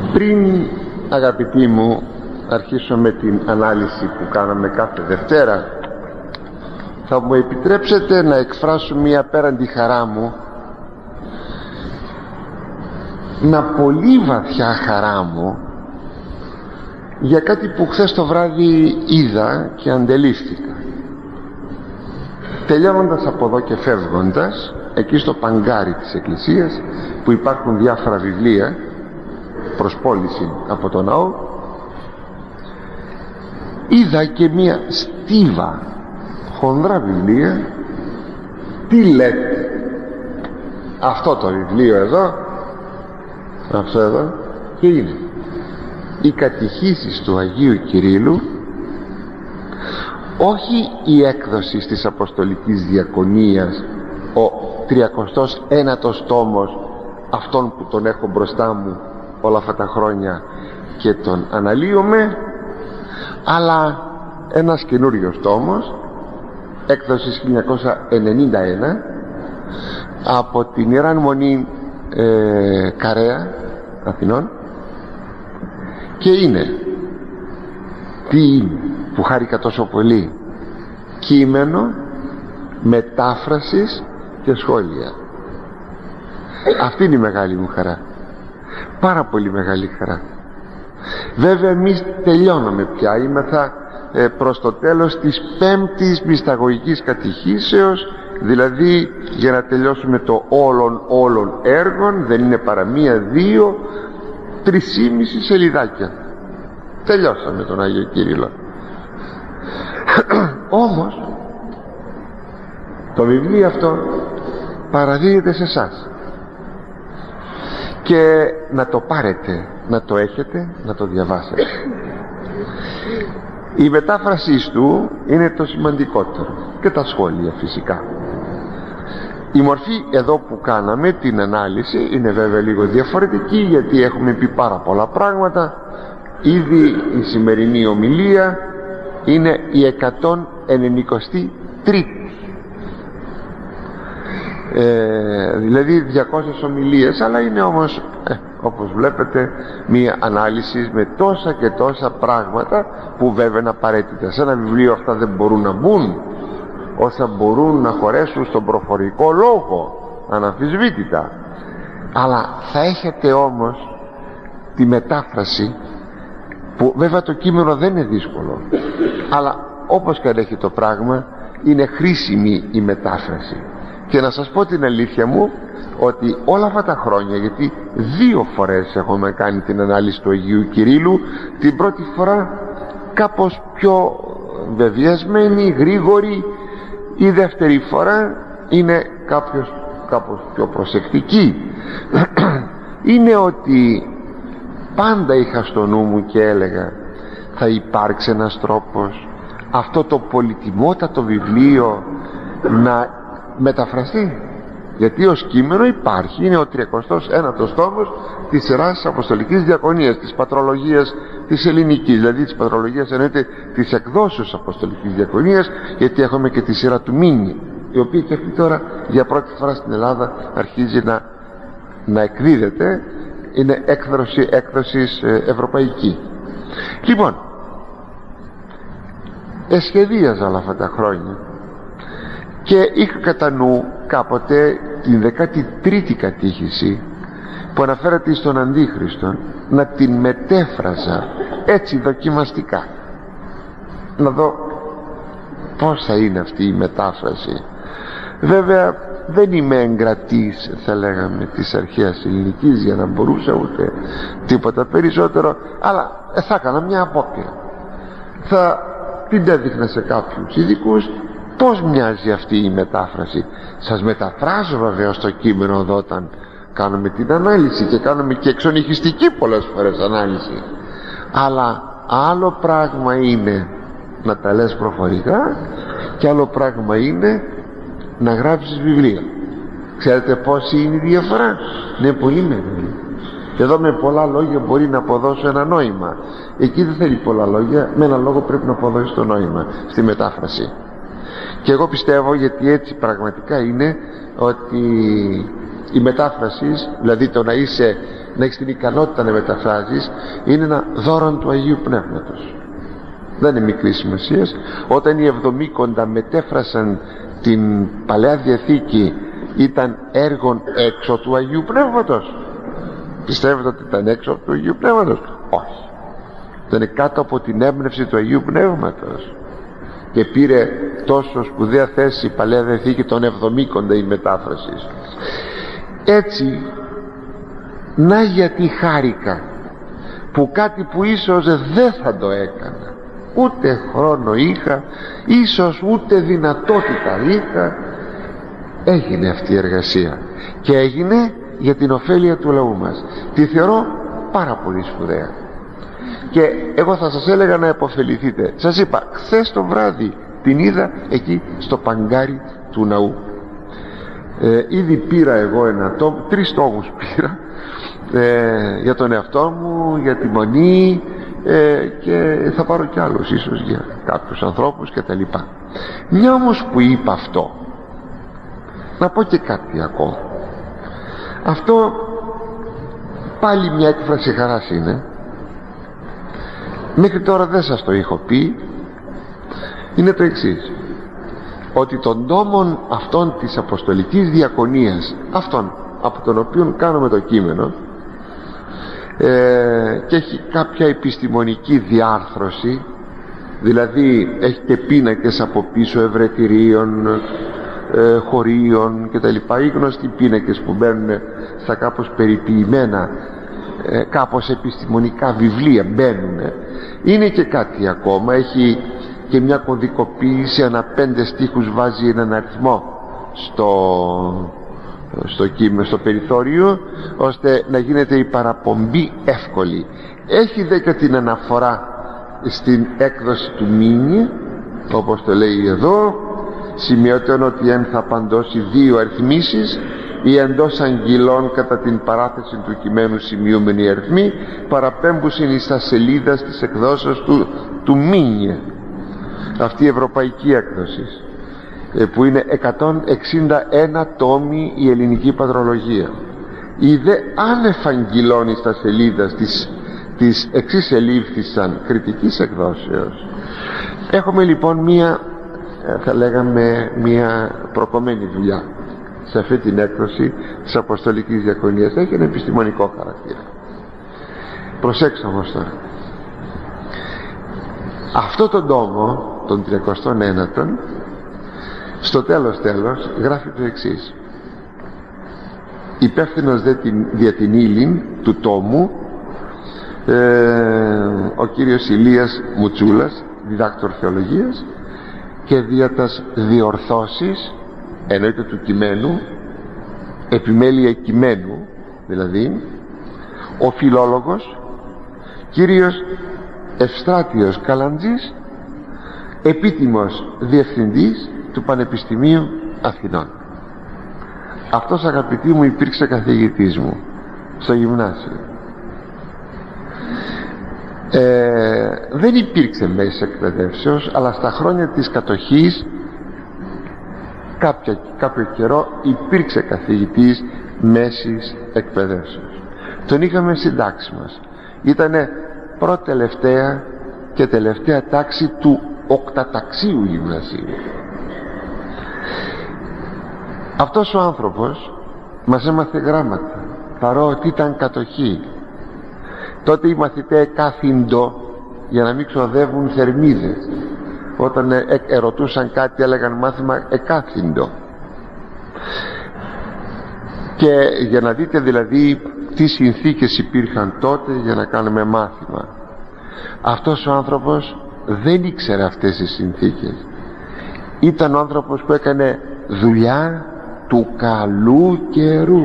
Πριν, αγαπητοί μου, αρχίσω με την ανάλυση που κάναμε κάθε Δευτέρα, θα μου επιτρέψετε να εκφράσω μια απέραντη χαρά μου, μια πολύ βαθιά χαρά μου, για κάτι που χθες το βράδυ είδα και αντελήφθηκα. Τελειώνοντας από εδώ και φεύγοντας, εκεί στο παγκάρι της εκκλησίας, που υπάρχουν διάφορα βιβλία προς πώληση από το ναό, είδα και μία στίβα χονδρά βιβλία. Τι λέτε, αυτό το βιβλίο εδώ, αυτό εδώ, και είναι οι κατηχήσεις του Αγίου Κυρίλλου, όχι η έκδοση της Αποστολικής Διακονίας, ο 39ος τόμος, αυτόν που τον έχω μπροστά μου όλα αυτά τα χρόνια και τον αναλύομαι, αλλά ένας καινούριος τόμος, έκδοσης 1991, από την Ιερά Μονή Καρέα Αθηνών, και είναι, τι είναι που χάρηκα τόσο πολύ, κείμενο μετάφρασης και σχόλια. Αυτή είναι η μεγάλη μου χαρά, πάρα πολύ μεγάλη χαρά. Βέβαια εμείς τελειώναμε πια, είμεθα προς το τέλος της 5ης μυσταγωγικής κατηχήσεως, δηλαδή για να τελειώσουμε το όλων έργων, δεν είναι παρά 1, 2, 3,5 σελιδάκια. Τελειώσαμε τον Άγιο Κύριλλο. Όμως το βιβλίο αυτό παραδίδεται σε εσάς, και να το πάρετε, να το έχετε, να το διαβάσετε. Η μετάφρασή του είναι το σημαντικότερο, και τα σχόλια φυσικά. Η μορφή εδώ που κάναμε την ανάλυση είναι βέβαια λίγο διαφορετική, γιατί έχουμε πει πάρα πολλά πράγματα. Ήδη η σημερινή ομιλία είναι η 193η, δηλαδή 200 ομιλίες, αλλά είναι όμως όπως βλέπετε μία ανάλυση με τόσα και τόσα πράγματα που βέβαια είναι απαραίτητα. Σε ένα βιβλίο αυτά δεν μπορούν να μπουν όσα μπορούν να χωρέσουν στον προφορικό λόγο, αναμφισβήτητα. Αλλά θα έχετε όμως τη μετάφραση, που βέβαια το κείμενο δεν είναι δύσκολο, αλλά όπως και αν έχει το πράγμα, είναι χρήσιμη η μετάφραση. Και να σας πω την αλήθεια μου, ότι όλα αυτά τα χρόνια, γιατί 2 φορές έχουμε κάνει την ανάλυση του Αγίου Κυρίλλου, την πρώτη φορά κάπως πιο βεβαιασμένη, γρήγορη, η δεύτερη φορά είναι κάπως πιο προσεκτική. Είναι ότι πάντα είχα στο νου μου και έλεγα, θα υπάρξει ένας τρόπος αυτό το πολυτιμότατο βιβλίο να μεταφραστεί, γιατί ως κείμενο υπάρχει, είναι ο 39ος τόμος της σειράς Αποστολικής Διακονίας, της πατρολογίας της ελληνικής, δηλαδή της πατρολογίας εννοείται της εκδόσεως Αποστολικής Διακονίας, γιατί έχουμε και τη σειρά του Μίνη, η οποία και αυτή τώρα για πρώτη φορά στην Ελλάδα αρχίζει να εκδίδεται, είναι έκδοσης ευρωπαϊκή. Λοιπόν, εσχεδίαζα όλα αυτά τα χρόνια και είχα κατά νου κάποτε την 13η κατήχηση που αναφέρεται στον Αντίχριστο, να την μετέφραζα έτσι δοκιμαστικά, να δω πώς θα είναι αυτή η μετάφραση. Βέβαια δεν είμαι εγκρατής, θα λέγαμε, της αρχαίας ελληνικής, για να μπορούσα ούτε τίποτα περισσότερο, αλλά θα έκανα μια απόπειρα, θα την έδειχνα σε κάποιους ειδικούς πώς μοιάζει αυτή η μετάφραση. Σας μεταφράζω βέβαια στο κείμενο εδώ, όταν κάνουμε την ανάλυση, και κάνουμε και εξονυχιστική πολλές φορές ανάλυση, αλλά άλλο πράγμα είναι να τα λες προφορικά και άλλο πράγμα είναι να γράψεις βιβλία. Ξέρετε πόση είναι η διαφορά? Είναι πολύ μεγάλη. Και εδώ με πολλά λόγια μπορεί να αποδώσω ένα νόημα, εκεί δεν θέλει πολλά λόγια, με ένα λόγο πρέπει να αποδώσει το νόημα στη μετάφραση. Και εγώ πιστεύω, γιατί έτσι πραγματικά είναι, ότι η μετάφραση, δηλαδή το να είσαι να έχεις την ικανότητα να μεταφράζεις, είναι ένα δώρο του Αγίου Πνεύματος. Δεν είναι μικρή σημασία. Όταν οι Εβδομήκοντα μετέφρασαν την Παλαιά Διαθήκη, ήταν έργον έξω του Αγίου Πνεύματος? Πιστεύετε ότι ήταν έξω του Αγίου Πνεύματος? Όχι, ήταν κάτω από την έμπνευση του Αγίου Πνεύματος, και πήρε τόσο σπουδαία θέση η Παλαιά Διαθήκη των Εβδομήκοντα η μετάφραση. Έτσι, να γιατί χάρηκα που κάτι που ίσως δεν θα το έκανα, ούτε χρόνο είχα, ίσως ούτε δυνατότητα είχα, έγινε αυτή η εργασία, και έγινε για την ωφέλεια του λαού μας. Τη θεωρώ πάρα πολύ σπουδαία, και εγώ θα σας έλεγα να επωφεληθείτε. Σας είπα, χθες το βράδυ την είδα εκεί στο παγκάρι του ναού. Ήδη πήρα εγώ 3 τόμους πήρα, για τον εαυτό μου, για τη Μονή, και θα πάρω κι άλλους ίσως για κάποιους ανθρώπους και τα λοιπά. Μια όμως που είπα αυτό, να πω και κάτι ακόμα. Αυτό πάλι μια έκφραση χαράς είναι. Μέχρι τώρα δεν σας το είχα πει. Είναι το εξής, ότι των τόμων αυτών της Αποστολικής Διακονίας, αυτών από τον οποίο κάνουμε το κείμενο, και έχει κάποια επιστημονική διάρθρωση, δηλαδή έχει και πίνακες από πίσω ευρετηρίων, χωρίων και τα λοιπά, οι γνωστοί πίνακες που μπαίνουν στα κάπως περιποιημένα, κάπως επιστημονικά βιβλία μπαίνουν. Είναι και κάτι ακόμα, έχει και μια κωδικοποίηση, ανά 5 στίχους βάζει έναν αριθμό στο περιθώριο, ώστε να γίνεται η παραπομπή εύκολη. Έχει δε και την αναφορά στην έκδοση του Μήνυ, όπως το λέει εδώ, σημειωτέων ότι εν θα παντώσει 2 αριθμίσεις, ή εντός αγγυλών κατά την παράθεση του κειμένου σημειούμενοι αριθμοί, παραπέμπουσιν εις τα σελίδα της εκδόσεως του Μήνυ, αυτή η ευρωπαϊκή έκδοση, που είναι 161 τόμοι η ελληνική πατρολογία. Η δε ανεφαγγυλώνει στα σελίδα της εξής ελήφθησαν κριτικής εκδόσεως. Έχουμε λοιπόν μία, θα λέγαμε, μία προκομμένη δουλειά σε αυτή την έκδοση της Αποστολικής Διακονίας. Έχει ένα επιστημονικό χαρακτήρα. Προσέξτε όμως τώρα, αυτό τον τόμο τον 39ο, στο τέλος γράφει το εξής: υπεύθυνος δια την ύλην του τόμου, ο κύριος Ηλίας Μουτσούλας, διδάκτορ θεολογίας, και δια τας διορθώσεις, εννοείται του κειμένου, επιμέλεια κειμένου δηλαδή, ο φιλόλογος κύριος Ευστράτιος Καλαντζής, επίτιμος διευθυντής του Πανεπιστημίου Αθηνών. Αυτός, αγαπητοί μου, υπήρξε καθηγητής μου στο γυμνάσιο. Δεν υπήρξε μέση εκπαιδεύσεως, αλλά στα χρόνια της κατοχής κάποιο καιρό υπήρξε καθηγητής μέσης εκπαιδεύσεως. Τον είχαμε στην τάξη μας. Ήτανε πρώτη-τελευταία και τελευταία τάξη του οκταταξίου γυμνασίου. Αυτός ο άνθρωπος μας έμαθε γράμματα, παρότι ήταν κατοχή. Τότε οι μαθητές εκάθυντο, για να μην ξοδεύουν θερμίδες. Όταν ερωτούσαν κάτι έλεγαν μάθημα εκάθυντο. Και για να δείτε δηλαδή τι συνθήκες υπήρχαν τότε για να κάνουμε μάθημα. Αυτός ο άνθρωπος δεν ήξερε αυτές τις συνθήκες. Ήταν ο άνθρωπος που έκανε δουλειά του καλού καιρού.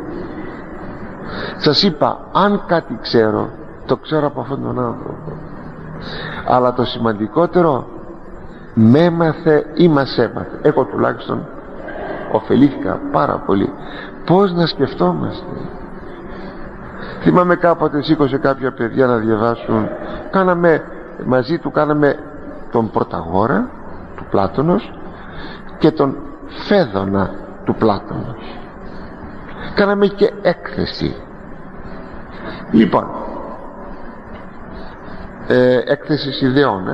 Σας είπα, αν κάτι ξέρω, το ξέρω από αυτόν τον άνθρωπο. Αλλά το σημαντικότερο, με έμαθε ή μας έμαθε. Εγώ τουλάχιστον ωφελήθηκα πάρα πολύ. Πώς να σκεφτόμαστε. Θυμάμαι κάποτε σήκωσε κάποια παιδιά να διαβάσουν, μαζί του κάναμε τον Πρωταγόρα του Πλάτωνος και τον Φέδωνα του Πλάτωνος. Κάναμε και έκθεση. Λοιπόν, έκθεση ιδεών,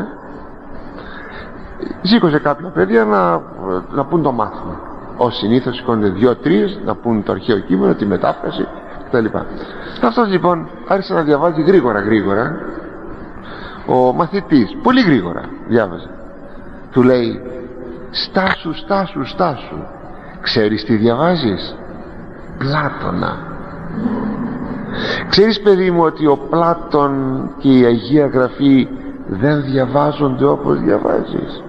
σήκωσε κάποια παιδιά να πούν το μάθημα. Ως συνήθως σηκώνονται 2-3 να πούν το αρχαίο κείμενο, τη μετάφραση κτλ. Αυτός λοιπόν άρχισε να διαβάζει γρήγορα. Ο μαθητής πολύ γρήγορα διάβαζε. Του λέει, στάσου, ξέρεις τι διαβάζεις? Πλάτωνα. Ξέρεις, παιδί μου, ότι ο Πλάτων και η Αγία Γραφή δεν διαβάζονται όπως διαβάζεις?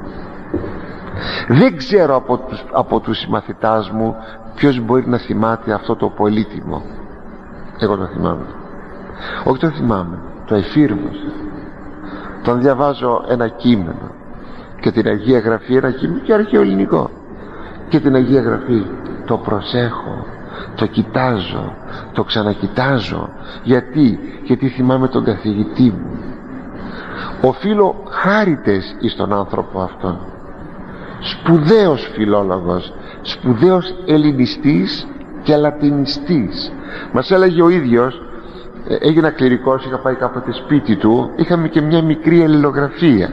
Δεν ξέρω από τους συμμαθητάς μου ποιος μπορεί να θυμάται αυτό το πολύτιμο. Εγώ το θυμάμαι. Όχι, το θυμάμαι, το εφήρμοσα. Τον διαβάζω ένα κείμενο και την Αγία Γραφή, ένα κείμενο και αρχαίο ελληνικό, και την Αγία Γραφή το προσέχω, το κοιτάζω, το ξανακοιτάζω. Γιατί θυμάμαι τον καθηγητή μου. Οφείλω χάριτες εις τον άνθρωπο αυτόν. Σπουδαίος φιλόλογος, σπουδαίος ελληνιστής και λατινιστής. Μας έλεγε ο ίδιος, έγινα κληρικός, είχα πάει κάποτε σπίτι του, είχαμε και μια μικρή αλληλογραφία,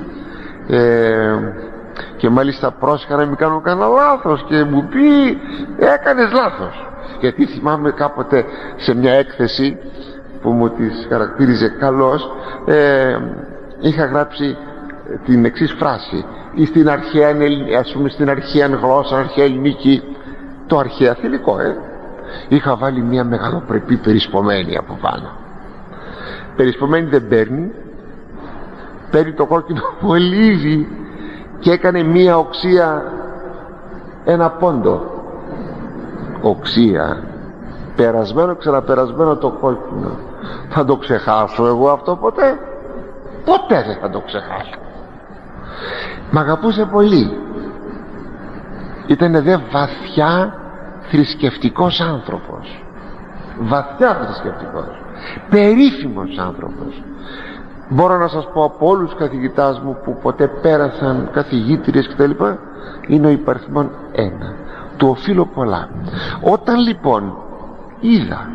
και μάλιστα πρόσεχα να μην κάνω κανένα λάθος και μου πει, έκανες λάθος. Γιατί θυμάμαι κάποτε σε μια έκθεση που μου τις χαρακτήριζε καλώς, είχα γράψει την εξής φράση: ή στην αρχαία, ας πούμε, στην αρχαία γλώσσα, αρχαία ελληνική, το αρχαία θηλυκό, είχα βάλει μια μεγαλοπρεπή περισπομένη από πάνω. Περισπομένη δεν παίρνει το κόκκινο μολύβι και έκανε μια οξία 1 πόντο. Οξία, περασμένο, ξαναπερασμένο το κόκκινο. Θα το ξεχάσω εγώ αυτό ποτέ? Ποτέ δεν θα το ξεχάσω. Μ' αγαπούσε πολύ. Ήτανε δε βαθιά θρησκευτικός άνθρωπος. Βαθιά θρησκευτικός, περίφημος άνθρωπος. Μπορώ να σας πω από όλους τους καθηγητάς μου που ποτέ πέρασαν, καθηγήτριες κτλ, είναι ο υπαριθμόν 1. Του οφείλω πολλά. Όταν λοιπόν είδα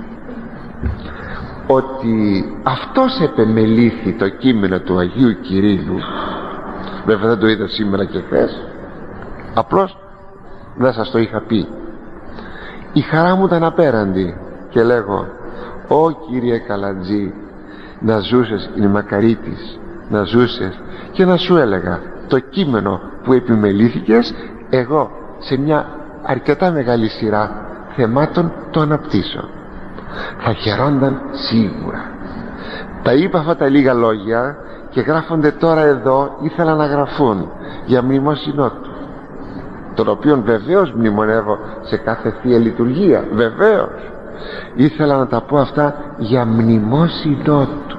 ότι αυτός επεμελήθη το κείμενο του Αγίου Κυρίλλου, βέβαια δεν το είδα σήμερα και χθες, απλώς δεν σας το είχα πει, η χαρά μου ήταν απέραντη και λέγω, «Ω Κύριε Καλατζή, να ζούσες, είναι μακαρίτης, να ζούσες και να σου έλεγα το κείμενο που επιμελήθηκες, εγώ σε μια αρκετά μεγάλη σειρά θεμάτων το αναπτύσσω». Θα χαιρόνταν σίγουρα. Τα είπα αυτά τα λίγα λόγια και γράφονται τώρα εδώ, ήθελα να γραφούν για μνημόσυνό του, τον οποίον βεβαίως μνημονεύω σε κάθε Θεία Λειτουργία, βεβαίως. Ήθελα να τα πω αυτά για μνημόσυνό του.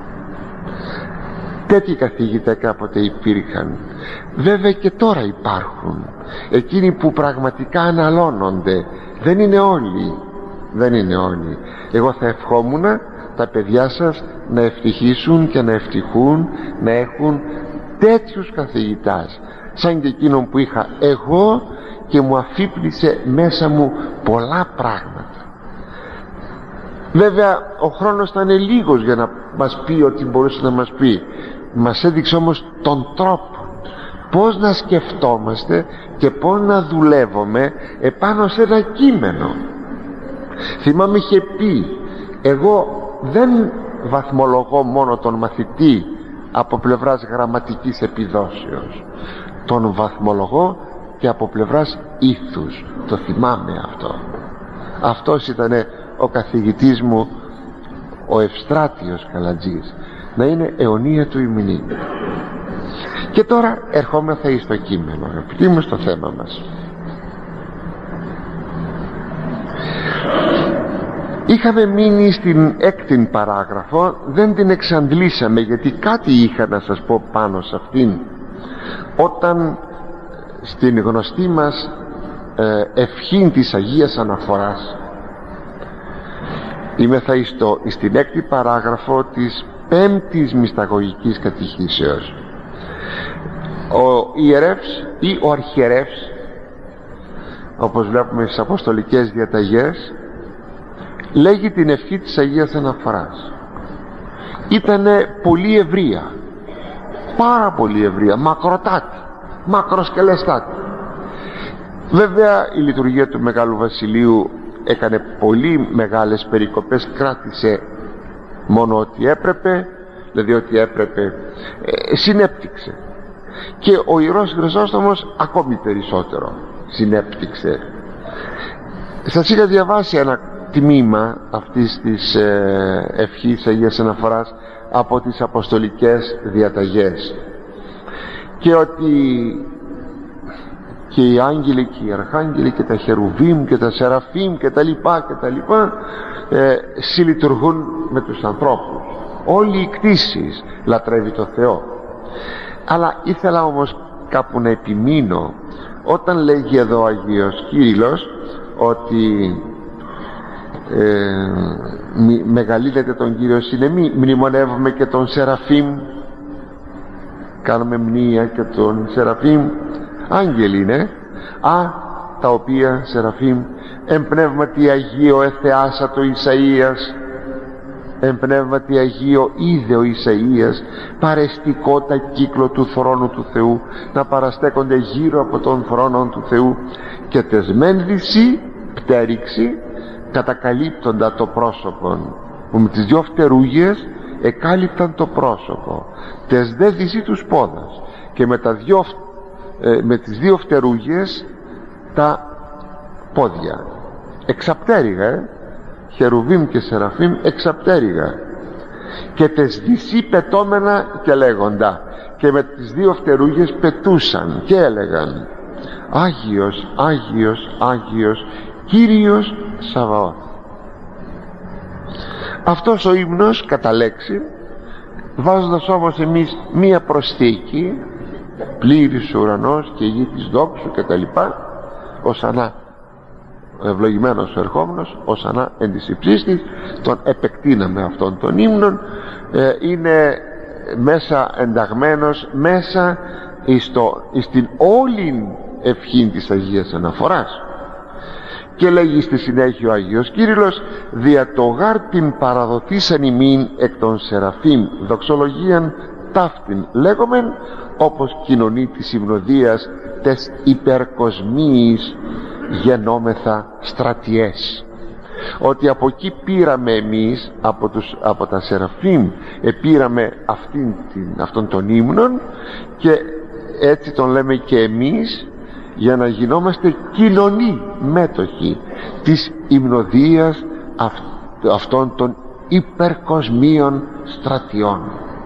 Τέτοιοι καθηγητές κάποτε υπήρχαν, βέβαια και τώρα υπάρχουν, εκείνοι που πραγματικά αναλώνονται. Δεν είναι όλοι, δεν είναι όλοι. Εγώ θα ευχόμουν τα παιδιά σας να ευτυχήσουν και να ευτυχούν, να έχουν τέτοιους καθηγητάς σαν και εκείνον που είχα εγώ και μου αφύπνισε μέσα μου πολλά πράγματα. Βέβαια ο χρόνος θα είναι λίγος για να μας πει ό,τι μπορούσε να μας πει. Μας έδειξε όμως τον τρόπο πώς να σκεφτόμαστε και πώς να δουλεύουμε επάνω σε ένα κείμενο. Θυμάμαι είχε πει, εγώ δεν βαθμολογώ μόνο τον μαθητή από πλευράς γραμματικής επιδόσεως, τον βαθμολογώ και από πλευράς ήθους. Το θυμάμαι αυτό. Αυτός ήταν ο καθηγητής μου, ο Ευστράτιος Καλατζής, να είναι αιωνία του ημνή. Και τώρα ερχόμεθα εις το κείμενο, αγαπητοί μου, στο θέμα μας. Είχαμε μείνει στην 6η παράγραφο, δεν την εξαντλήσαμε γιατί κάτι είχα να σας πω πάνω σε αυτήν. Όταν στην γνωστή μας ευχήν της Αγίας Αναφοράς, είμεθα στην 6η παράγραφο της 5ης Μυσταγωγικής Κατηχήσεως. Ο ιερεύς ή ο αρχιερεύς, όπως βλέπουμε στις Αποστολικές Διαταγές, λέγει την ευχή της Αγίας Αναφοράς. Ήτανε πολύ ευρεία, πάρα πολύ ευρεία, μακροτάτη, μακροσκελεστάτη. Βέβαια η λειτουργία του Μεγάλου Βασιλείου έκανε πολύ μεγάλες περικοπές, κράτησε μόνο ό,τι έπρεπε, δηλαδή ό,τι έπρεπε συνέπτυξε, και ο Ιερός Χρυσόστομος ακόμη περισσότερο συνέπτυξε. Σας είχα διαβάσει ένα τμήμα αυτής της ευχής Αγίας Αναφοράς από τις Αποστολικές Διαταγές, και ότι και οι άγγελοι και οι αρχάγγελοι και τα χερουβίμ και τα σεραφίμ και τα λοιπά και τα λοιπά συλλειτουργούν με τους ανθρώπους. Όλη η κτήση λατρεύει το Θεό. Αλλά ήθελα όμως κάπου να επιμείνω όταν λέγει εδώ ο Αγίος Κύριλλος ότι μεγαλύνεται τον Κύριο συνεμή, μνημονεύουμε και τον Σεραφείμ, κάνουμε μνήα και τον Σεραφείμ, άγγελοι είναι, τα οποία Σεραφείμ εμπνεύματι Αγίο εθεάσατο Ισαΐας, εμπνεύματι Αγίο είδε ο Ισαΐας παρεστικό τα κύκλο του θρόνου του Θεού, να παραστέκονται γύρω από τον θρόνο του Θεού, και τεσμένδυση πτέριξη κατακαλύπτοντα το πρόσωπο, που με τις δυο φτερούγες εκάλυπταν το πρόσωπο, τες δε δυσί τους πόδας, και με τις δύο φτερούγες τα πόδια, εξαπτέρυγα, χερουβίμ και σεραφίμ εξαπτέρυγα, και τες δυσί πετώμενα και λέγοντα, και με τις δύο φτερούγες πετούσαν και έλεγαν Άγιος, Άγιος, Άγιος Κύριος Σαβαώθ. Αυτός ο ύμνος κατά λέξη, βάζοντας όμως εμείς μία προσθήκη, πλήρης ο ουρανός και η γη της δόξου και τα λοιπά, ως ανά ευλογημένος ο ερχόμενος, ως ανά εν της υψίστης, τον επεκτείναμε αυτόν τον ύμνον, είναι μέσα ενταγμένος μέσα στην όλη ευχή της Αγίας Αναφοράς. Και λέγει στη συνέχεια ο Άγιος Κύριλλος, δια το γάρ την παραδοτήσαν ημίν εκ των Σεραφείμ δοξολογίαν ταύτην λέγομεν, όπως κοινωνεί της υμνοδίας τες υπερκοσμίης γενόμεθα στρατιές. Ότι από εκεί πήραμε εμείς, από τα Σεραφείμ πήραμε αυτόν τον ύμνον, και έτσι τον λέμε και εμείς, για να γινόμαστε κοινωνοί μέτοχοι της υμνοδίας αυτών των υπερκοσμίων στρατιών.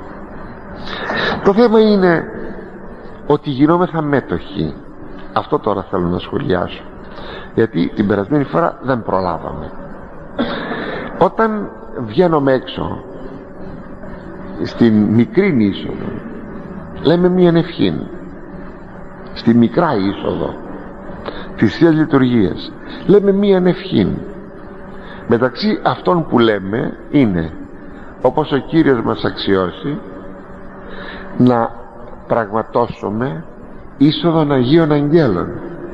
Το θέμα είναι ότι γινόμεθα μέτοχοι. Αυτό τώρα θέλω να σχολιάσω, γιατί την περασμένη φορά δεν προλάβαμε. Όταν βγαίνουμε έξω στην μικρή είσοδο, λέμε μία ευχή. Στη μικρά είσοδο της Θείας Λειτουργίας λέμε μία ευχή. Μεταξύ αυτών που λέμε είναι, όπως ο Κύριος μας αξιώσει, να πραγματώσουμε είσοδον Αγίων Αγγέλων.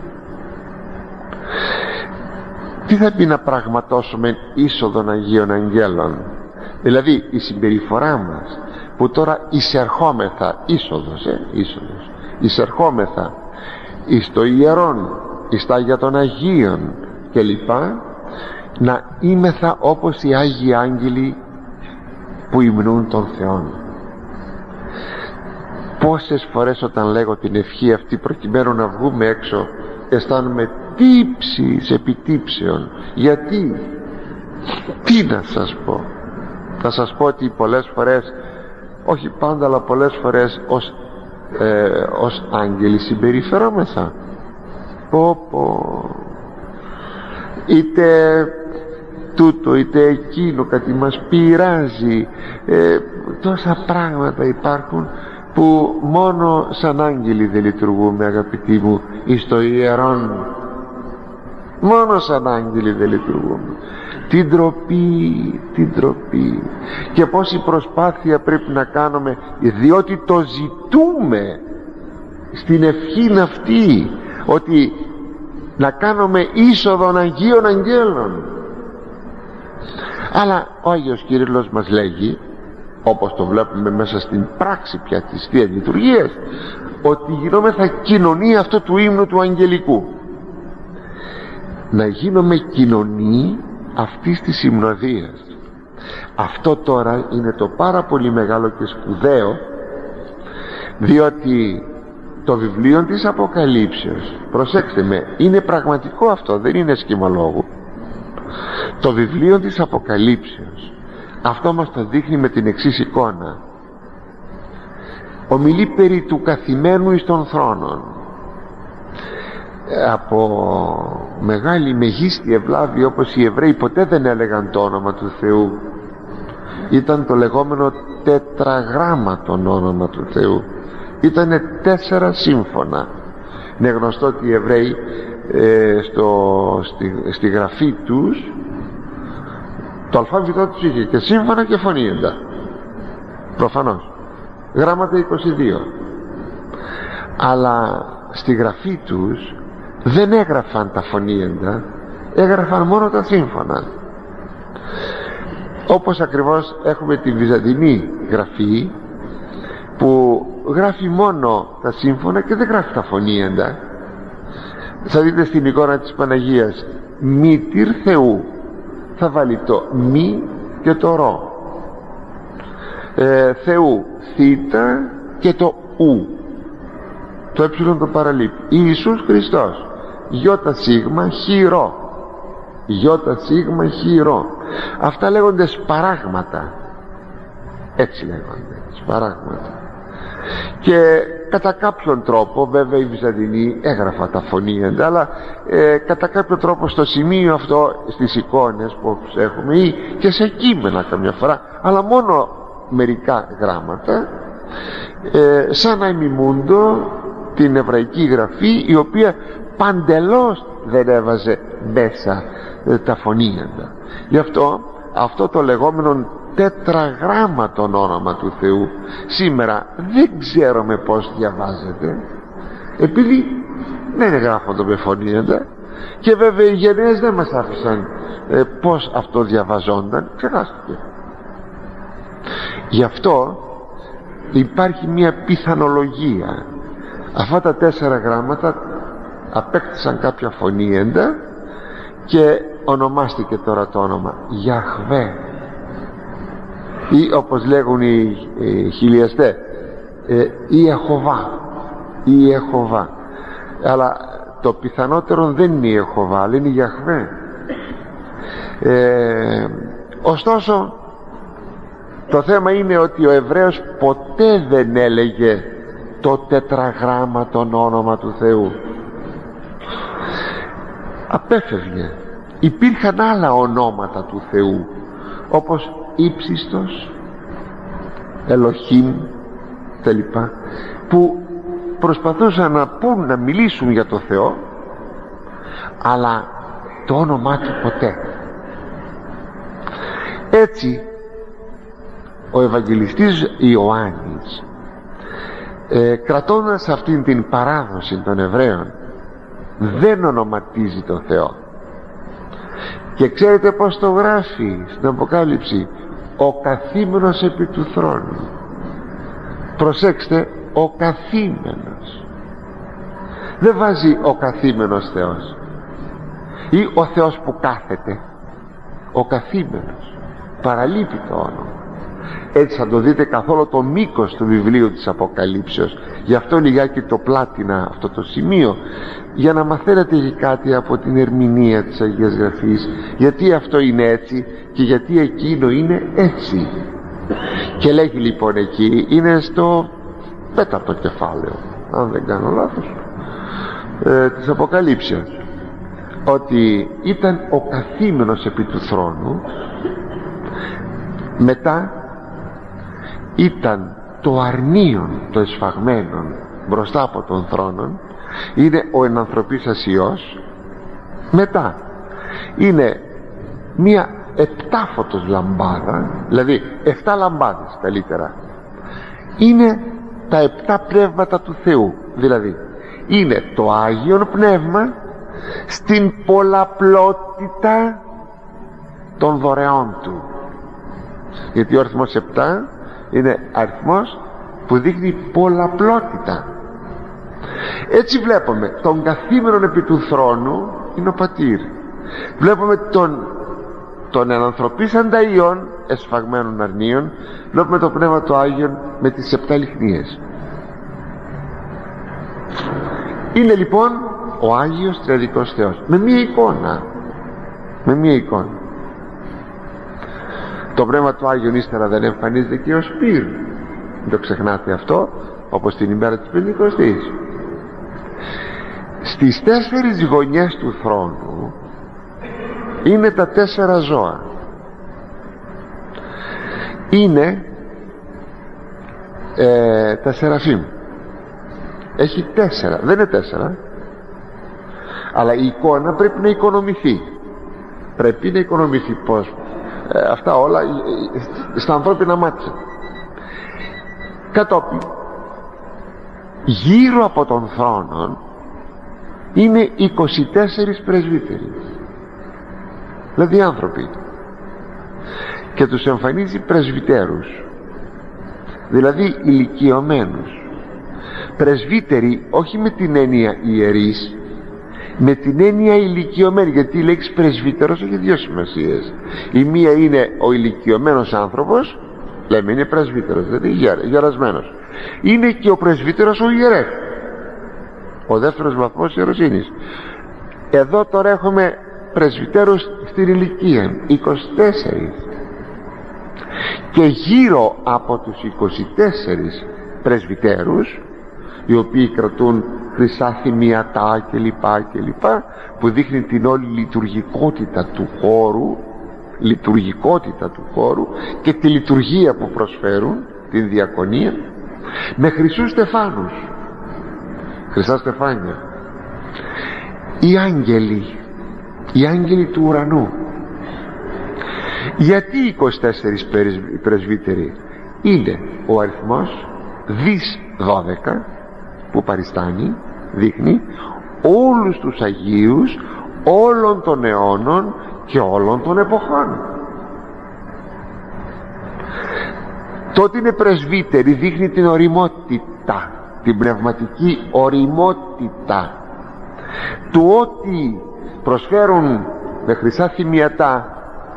Τι θα πει να πραγματώσουμε είσοδον Αγίων Αγγέλων? Δηλαδή η συμπεριφορά μας που τώρα εισερχόμεθα, είσοδος, εισερχόμεθα εις το ιερόν, εις τα Άγια των Αγίων κλπ, να είμεθα όπως οι Άγιοι Άγγελοι που υμνούν τον Θεόν. Πόσες φορές όταν λέγω την ευχή αυτή προκειμένου να βγούμε έξω αισθάνομαι τύψεις επιτύψεων. Γιατί? Τι να σας πω? Θα σας πω ότι πολλές φορές, όχι πάντα αλλά πολλές φορές, ως άγγελοι συμπεριφερόμεθα. Είτε τούτο είτε εκείνο κάτι μας πειράζει, τόσα πράγματα υπάρχουν που μόνο σαν άγγελοι δεν λειτουργούμε, αγαπητοί μου, εις το ιερόν. Μόνο σαν άγγελοι δεν λειτουργούμε. Την ντροπή, και πόση προσπάθεια πρέπει να κάνουμε, διότι το ζητούμε στην ευχήν αυτή, ότι να κάνουμε είσοδον Αγίων Αγγέλων. Αλλά ο Άγιος Κύριλλος μας λέγει, όπως το βλέπουμε μέσα στην πράξη πια της Θείας Λειτουργίας, ότι γινόμεθα κοινωνία αυτό του ύμνου του Αγγελικού. Να γίνομαι κοινωνή αυτής της υμνοδίας. Αυτό τώρα είναι το πάρα πολύ μεγάλο και σπουδαίο, διότι το βιβλίο της Αποκαλύψεως, προσέξτε με, είναι πραγματικό αυτό, δεν είναι σχημολόγου. Το βιβλίο της Αποκαλύψεως αυτό μας το δείχνει με την εξής εικόνα. Ομιλεί περί του καθημένου εις των θρόνων, από μεγάλη μεγίστη ευλάβη, όπως οι Εβραίοι ποτέ δεν έλεγαν το όνομα του Θεού. Ήταν το λεγόμενο τετραγράμματον όνομα του Θεού. Ήτανε 4 σύμφωνα. Είναι γνωστό ότι οι Εβραίοι στη γραφή τους το αλφάβητό τους είχε και σύμφωνα και φωνήεντα, προφανώς γράμματα 22, αλλά στη γραφή τους δεν έγραφαν τα φωνήεντα, έγραφαν μόνο τα σύμφωνα. Όπως ακριβώς έχουμε τη βυζαντινή γραφή που γράφει μόνο τα σύμφωνα και δεν γράφει τα φωνήεντα. Θα δείτε στην εικόνα της Παναγίας μήτηρ Θεού, θα βάλει το μη και το ρο, Θεού θήτα και το ου, το έψιλον το παραλείπει. Ιησούς Χριστός γιώτα σίγμα χειρό, γιώτα σίγμα χειρό. Αυτά λέγονται σπαράγματα, έτσι λέγονται, σπαράγματα. Και κατά κάποιον τρόπο, βέβαια οι Βυζαντινοί έγραφαν τα φωνήεντα, αλλά κατά κάποιον τρόπο στο σημείο αυτό, στις εικόνες που έχουμε ή και σε κείμενα καμιά φορά, αλλά μόνο μερικά γράμματα, σαν να ημιμούντο την εβραϊκή γραφή, η οποία παντελώς δεν έβαζε μέσα τα φωνήεντα. Γι' αυτό το λεγόμενο τετραγράμματον όνομα του Θεού σήμερα δεν ξέρουμε πως διαβάζεται, επειδή δεν γράφονται με φωνήεντα, και βέβαια οι γενναίες δεν μας άφησαν πως αυτό διαβαζόταν, ξεχάστηκε. Γι' αυτό υπάρχει μια πιθανολογία. Αυτά τα 4 γράμματα απέκτησαν κάποια φωνήεντα και ονομάστηκε τώρα το όνομα Γιαχβέ, ή όπως λέγουν οι χιλιαστές η Εχωβά. Αλλά το πιθανότερο δεν είναι η Εχωβά, αλλά είναι η Γιαχβέ. Ωστόσο το θέμα είναι ότι ο Εβραίος ποτέ δεν έλεγε το τετραγράμματον όνομα του Θεού, απέφευγε. Υπήρχαν άλλα ονόματα του Θεού, όπως ύψιστος, Ελοχήμ κλπ, που προσπαθούσαν να μιλήσουν για το Θεό, αλλά το όνομά του ποτέ. Έτσι ο Ευαγγελιστής Ιωάννης, κρατώντας αυτήν την παράδοση των Εβραίων, δεν ονοματίζει το Θεό. Και ξέρετε πως το γράφει στην Αποκάλυψη? Ο καθήμενος επί του θρόνου. Προσέξτε, ο καθήμενος. Δεν βάζει ο καθήμενος Θεός ή ο Θεός που κάθεται. Ο καθήμενος, παραλείπει το όνομα. Έτσι θα το δείτε καθ' όλο το μήκος του βιβλίου της Αποκαλύψεως. Γι' αυτό λιγάκι το πλάτινα αυτό το σημείο, για να μαθαίνετε και κάτι από την ερμηνεία της Αγίας Γραφής, γιατί αυτό είναι έτσι και γιατί εκείνο είναι έτσι. Και λέγει λοιπόν εκεί, είναι στο 5ο κεφάλαιο, αν δεν κάνω λάθος, της Αποκαλύψεως, ότι ήταν ο καθήμενος επί του θρόνου, μετά ήταν το αρνίον το εσφαγμένον μπροστά από τον θρόνον, είναι ο ενανθρωπής Υιός, μετά είναι μία 7φωτος λαμπάδα, δηλαδή 7 λαμπάδες καλύτερα, είναι τα 7 πνεύματα του Θεού, δηλαδή είναι το Άγιον Πνεύμα στην πολλαπλότητα των δωρεών του, γιατί ο αριθμός 7 είναι αριθμός που δείχνει πολλαπλότητα. Έτσι βλέπουμε τον καθήμενον επί του θρόνου είναι ο Πατήρ, βλέπουμε τον ενανθρωπίσαντα Υιόν εσφαγμένων αρνίων, βλέπουμε το Πνεύμα του Άγιον με τις 7 λιχνίες. Είναι λοιπόν ο Άγιος Τριαδικός Θεός με μία εικόνα, το Πνεύμα του Άγιον ύστερα δεν εμφανίζεται και ως πυρ, μην το ξεχνάτε αυτό, όπως την ημέρα της Πεντηκοστής. Στις 4 γωνιές του θρόνου είναι τα 4 ζώα, είναι τα Σεραφείμ. Έχει 4, δεν είναι 4, αλλά η εικόνα πρέπει να οικονομηθεί. Πώς αυτά όλα στα ανθρώπινα μάτια. Κατόπιν γύρω από τον θρόνο είναι 24 πρεσβύτεροι, δηλαδή άνθρωποι, και τους εμφανίζει πρεσβυτέρους, δηλαδή ηλικιωμένους. Πρεσβύτεροι όχι με την έννοια ιερείς, με την έννοια ηλικιωμένοι, γιατί η λέξη πρεσβύτερος έχει 2 σημασίες. Η μία είναι ο ηλικιωμένος άνθρωπος, λέμε είναι πρεσβύτερος, δηλαδή γερασμένος. Είναι και ο πρεσβύτερος ο ιερεύς, ο δεύτερος βαθμός ιεροσύνης. Εδώ τώρα έχουμε πρεσβυτέρους στην ηλικία 24, και γύρω από τους 24 πρεσβυτέρους, οι οποίοι κρατούν χρυσά θυμιατά κλπ, που δείχνει την όλη λειτουργικότητα του χώρου και τη λειτουργία που προσφέρουν, την διακονία, με χρυσούς στεφάνους, χρυσά στεφάνια. Οι άγγελοι του ουρανού. Γιατί 24 πρεσβύτεροι? Είναι ο αριθμός δις 12 που παριστάνει, δείχνει όλους τους Αγίους όλων των αιώνων και όλων των εποχών. Τότε είναι πρεσβύτεροι, δείχνει την ωριμότητα, την πνευματική ωριμότητα του ότι προσφέρουν με χρυσά θυμιατά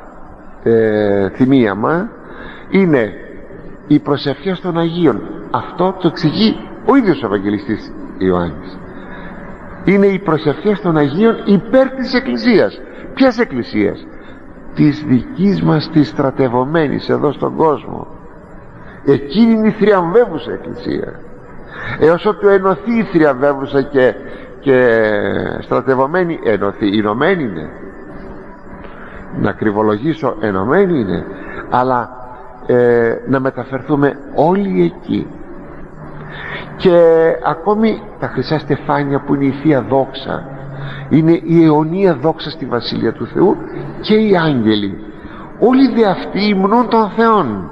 θυμίαμα, είναι οι προσευχές των Αγίων. Αυτό το εξηγεί ο ίδιος ο Ευαγγελιστής Ιωάννης. Είναι οι προσευχές των Αγίων υπέρ της Εκκλησίας. Ποιας Εκκλησίας? Της δικής μας της στρατευωμένης εδώ στον κόσμο. Εκείνη είναι η θριαμβεύουσα Εκκλησία. Έως ότου ενωθεί η θριαμβεύουσα και στρατευωμένη, ενωμένη είναι, να ακριβολογήσω, ενωμένη είναι, αλλά να μεταφερθούμε όλοι εκεί. Και ακόμη τα χρυσά στεφάνια που είναι η Θεία Δόξα, είναι η αιωνία δόξα στη Βασιλεία του Θεού, και οι άγγελοι όλοι δε αυτοί υμνούν των Θεών,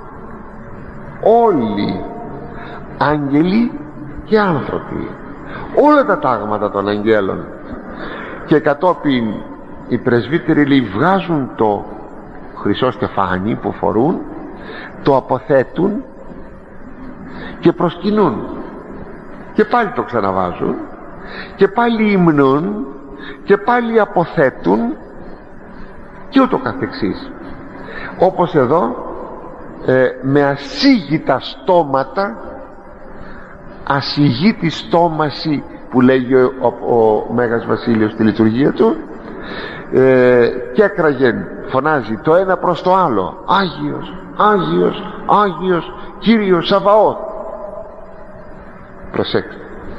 όλοι άγγελοι και άνθρωποι, όλα τα τάγματα των αγγέλων. Και κατόπιν οι πρεσβύτεροι λέει βγάζουν το χρυσό στεφάνι που φορούν, το αποθέτουν και προσκυνούν, και πάλι το ξαναβάζουν και πάλι υμνούν και πάλι αποθέτουν και ούτω καθεξής. Όπως εδώ με ασίγητα στόματα, ασυγήτη στόμαση που λέγει ο Μέγας Βασίλειος στη λειτουργία του, και έκραγεν, φωνάζει το ένα προς το άλλο, Άγιος, Άγιος, Άγιος Κύριος Σαβαώθ. Προσέξτε,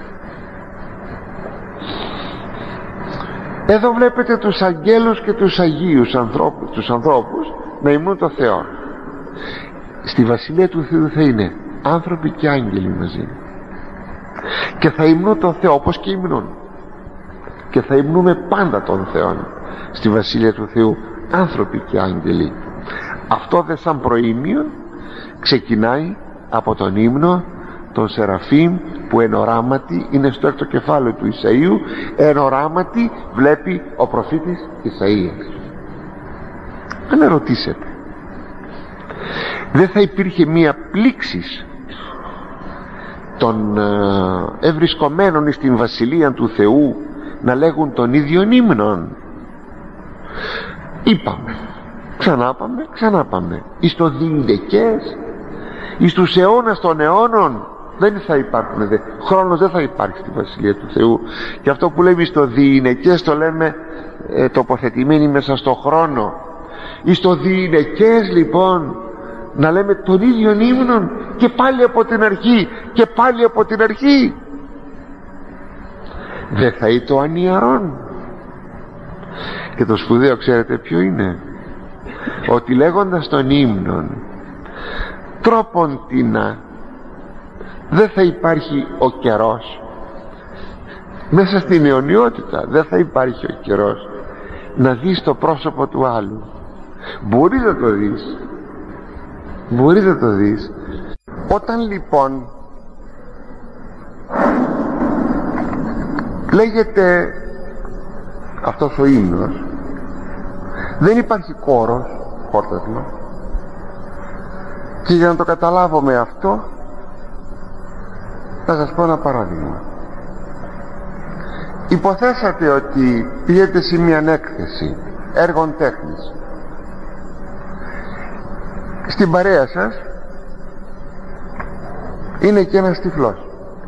εδώ βλέπετε τους αγγέλους και τους Αγίους τους ανθρώπους να υμνούν το Θεό. Στη Βασιλεία του Θεού θα είναι άνθρωποι και άγγελοι μαζί, και θα υμνούν τον Θεό όπως και υμνούν, και θα υμνούμε πάντα τον Θεό στη Βασιλεία του Θεού, άνθρωποι και άγγελοι. Αυτό δε σαν προήμιο ξεκινάει από τον ύμνο των Σεραφείμ, που εν οράματι είναι στο 6ο κεφάλαιο του Ισαΐου, εν οράματι βλέπει ο προφήτης Ισαΐας. αν ερωτήσετε, δεν θα υπήρχε μία πλήξης των ευρισκομένων στην Βασιλεία του Θεού να λέγουν τον ίδιον ύμνον? Είπαμε, ξανάπαμε εις το διηδεκές, εις τους αιώνας των αιώνων δεν θα υπάρχουν, χρόνος δεν θα υπάρχει στη Βασιλεία του Θεού. Και αυτό που λέμε στο διηνεκές το λέμε τοποθετημένοι μέσα στο χρόνο. Εις το διηνεκές λοιπόν να λέμε τον ίδιο ύμνον και πάλι από την αρχή και πάλι από την αρχή, δεν θα είναι το ανιαρών? Και το σπουδαίο ξέρετε ποιο είναι? Ότι λέγοντας τον ύμνον τρόπον τίνα δεν θα υπάρχει ο καιρός. Μέσα στην αιωνιότητα δεν θα υπάρχει ο καιρός να δεις το πρόσωπο του άλλου. Μπορείς να το δεις, μπορείς να το δεις. Όταν λοιπόν λέγεται αυτός ο ύμνος, δεν υπάρχει κόρος, χόρτασμα. Και για να το καταλάβουμε αυτό θα σας πω ένα παράδειγμα. Υποθέσατε ότι πήγετε σε μια έκθεση έργων τέχνης. Στην παρέα σας είναι και ένας τυφλός.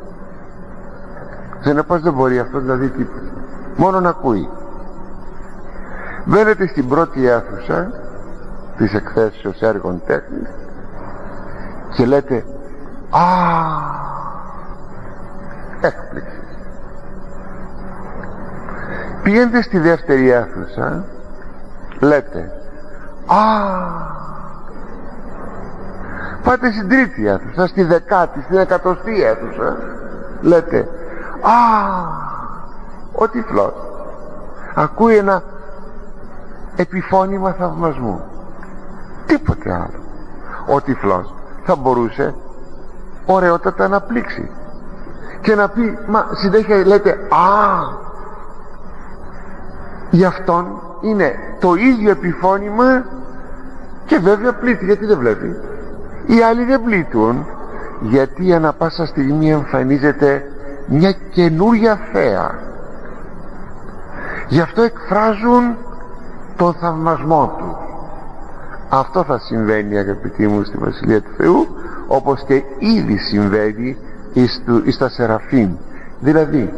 Συνεπώς δεν μπορεί αυτό να δει τίποτα, μόνο να ακούει. Μπαίνετε στην πρώτη αίθουσα της εκθέσεως έργων τέχνης και λέτε «Α, έκπληξη». Πηγαίνετε στη δεύτερη αίθουσα, λέτε «Α». Πάτε στην τρίτη αίθουσα, στη δεκάτη, στην εκατοστή αίθουσα, λέτε «Α». Ο τυφλός ακούει ένα επιφώνημα θαυμασμού, τίποτε άλλο. Ο τυφλός θα μπορούσε ωραιότατα να πλήξει και να πει, μα συνέχεια λέτε «Α». Γι' αυτόν είναι το ίδιο επιφώνημα και βέβαια πλήττει. Γιατί δεν βλέπει? Οι άλλοι δεν πλήττουν γιατί ανά πάσα στιγμή εμφανίζεται μια καινούρια θέα. Γι' αυτό εκφράζουν τον θαυμασμό του. Αυτό θα συμβαίνει, αγαπητοί μου, στη Βασιλεία του Θεού, όπως και ήδη συμβαίνει εις τα Σεραφείμ. Δηλαδή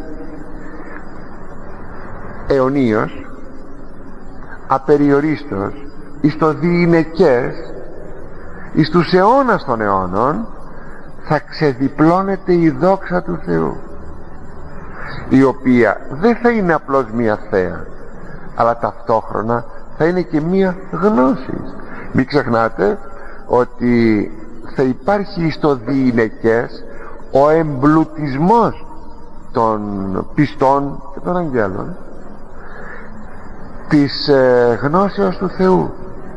αιωνίως, απεριορίστως, εις το διηνεκές, εις τους αιώνας των αιώνων θα ξεδιπλώνεται η δόξα του Θεού, η οποία δεν θα είναι απλώς μία θέα, αλλά ταυτόχρονα θα είναι και μία γνώση. Μην ξεχνάτε ότι θα υπάρχει στο διηνεκές ο εμπλουτισμός των πιστών και των αγγέλων της γνώσεως του Θεού.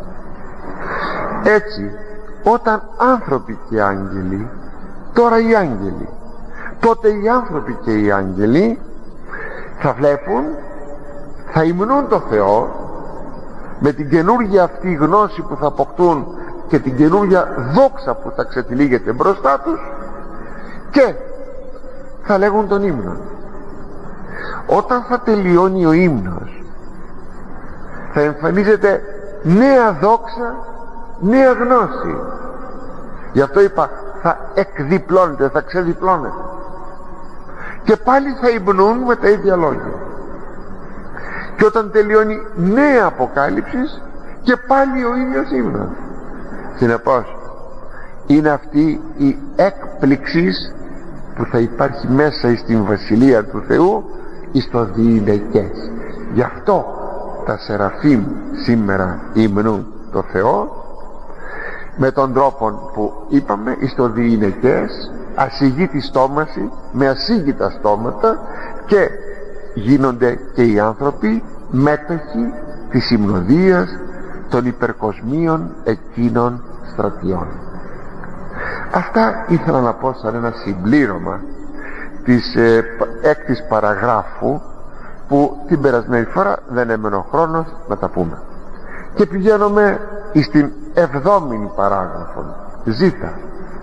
Έτσι, όταν άνθρωποι και άγγελοι, τώρα οι άγγελοι, τότε οι άνθρωποι και οι άγγελοι θα βλέπουν, θα υμνούν το Θεό με την καινούργια αυτή γνώση που θα αποκτούν και την καινούργια δόξα που θα ξετυλίγεται μπροστά τους και θα λέγουν τον ύμνο. Όταν θα τελειώνει ο ύμνος θα εμφανίζεται νέα δόξα, νέα γνώση. Γι' αυτό είπα θα εκδιπλώνεται, θα ξεδιπλώνεται και πάλι θα υμνούν με τα ίδια λόγια. Και όταν τελειώνει νέα αποκάλυψη και πάλι ο ίδιος ύμνος. Συνεπώς είναι αυτή η έκπληξη που θα υπάρχει μέσα στην Βασιλεία του Θεού εις το διηνεκές. Γι' αυτό τα Σεραφείμ σήμερα υμνούν το Θεό με τον τρόπο που είπαμε εις το διηνεκές, ασυγήτη στόμαση, με ασύγητα στόματα, και γίνονται και οι άνθρωποι μέτοχοι της υμνοδίας των υπερκοσμίων εκείνων στρατιών. Αυτά ήθελα να πω σαν ένα συμπλήρωμα της έκτης παραγράφου που την περασμένη φορά δεν έμενε ο χρόνος να τα πούμε. Και πηγαίνουμε στην 7η παράγραφο. Ζήτα.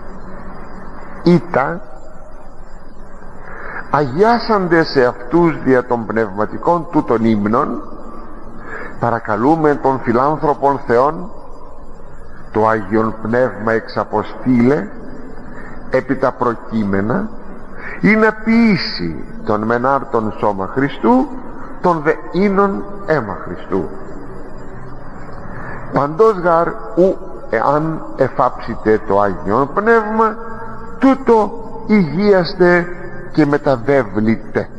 Ήτα. Αγιάσαντε σε αυτούς δια των πνευματικών τούτων ύμνων, παρακαλούμε τον φιλάνθρωπον Θεόν το Άγιον Πνεύμα εξαποστήλε επί τα προκείμενα, ή να ποιήσει τον μενάρτον σώμα Χριστού, τον δε ίνον αίμα Χριστού. Παντός γαρ ου εάν εφάψετε το Άγιον Πνεύμα, τούτο υγείαστε και μεταβέβλητε.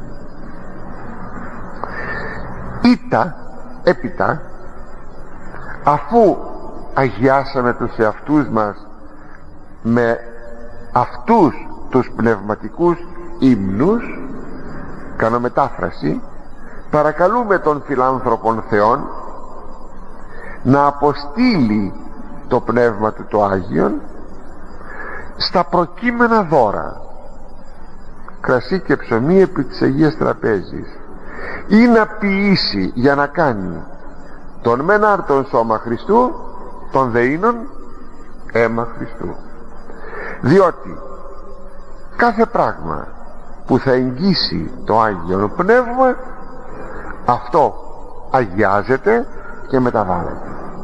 Ήτα, έπειτα, αφού αγιάσαμε τους εαυτούς μας με αυτούς τους πνευματικούς ύμνους, κάνω μετάφραση, παρακαλούμε τον φιλάνθρωπον Θεόν να αποστείλει το Πνεύμα του το Άγιον στα προκείμενα δώρα, κρασί και ψωμί επί της Αγίας Τραπέζης, ή να ποιήσει, για να κάνει τον μενάρτον σώμα Χριστού, τον δεΐνον αίμα Χριστού. Διότι κάθε πράγμα που θα εγγύσει το Άγιον Πνεύμα, αυτό αγιάζεται και μεταβάλλεται.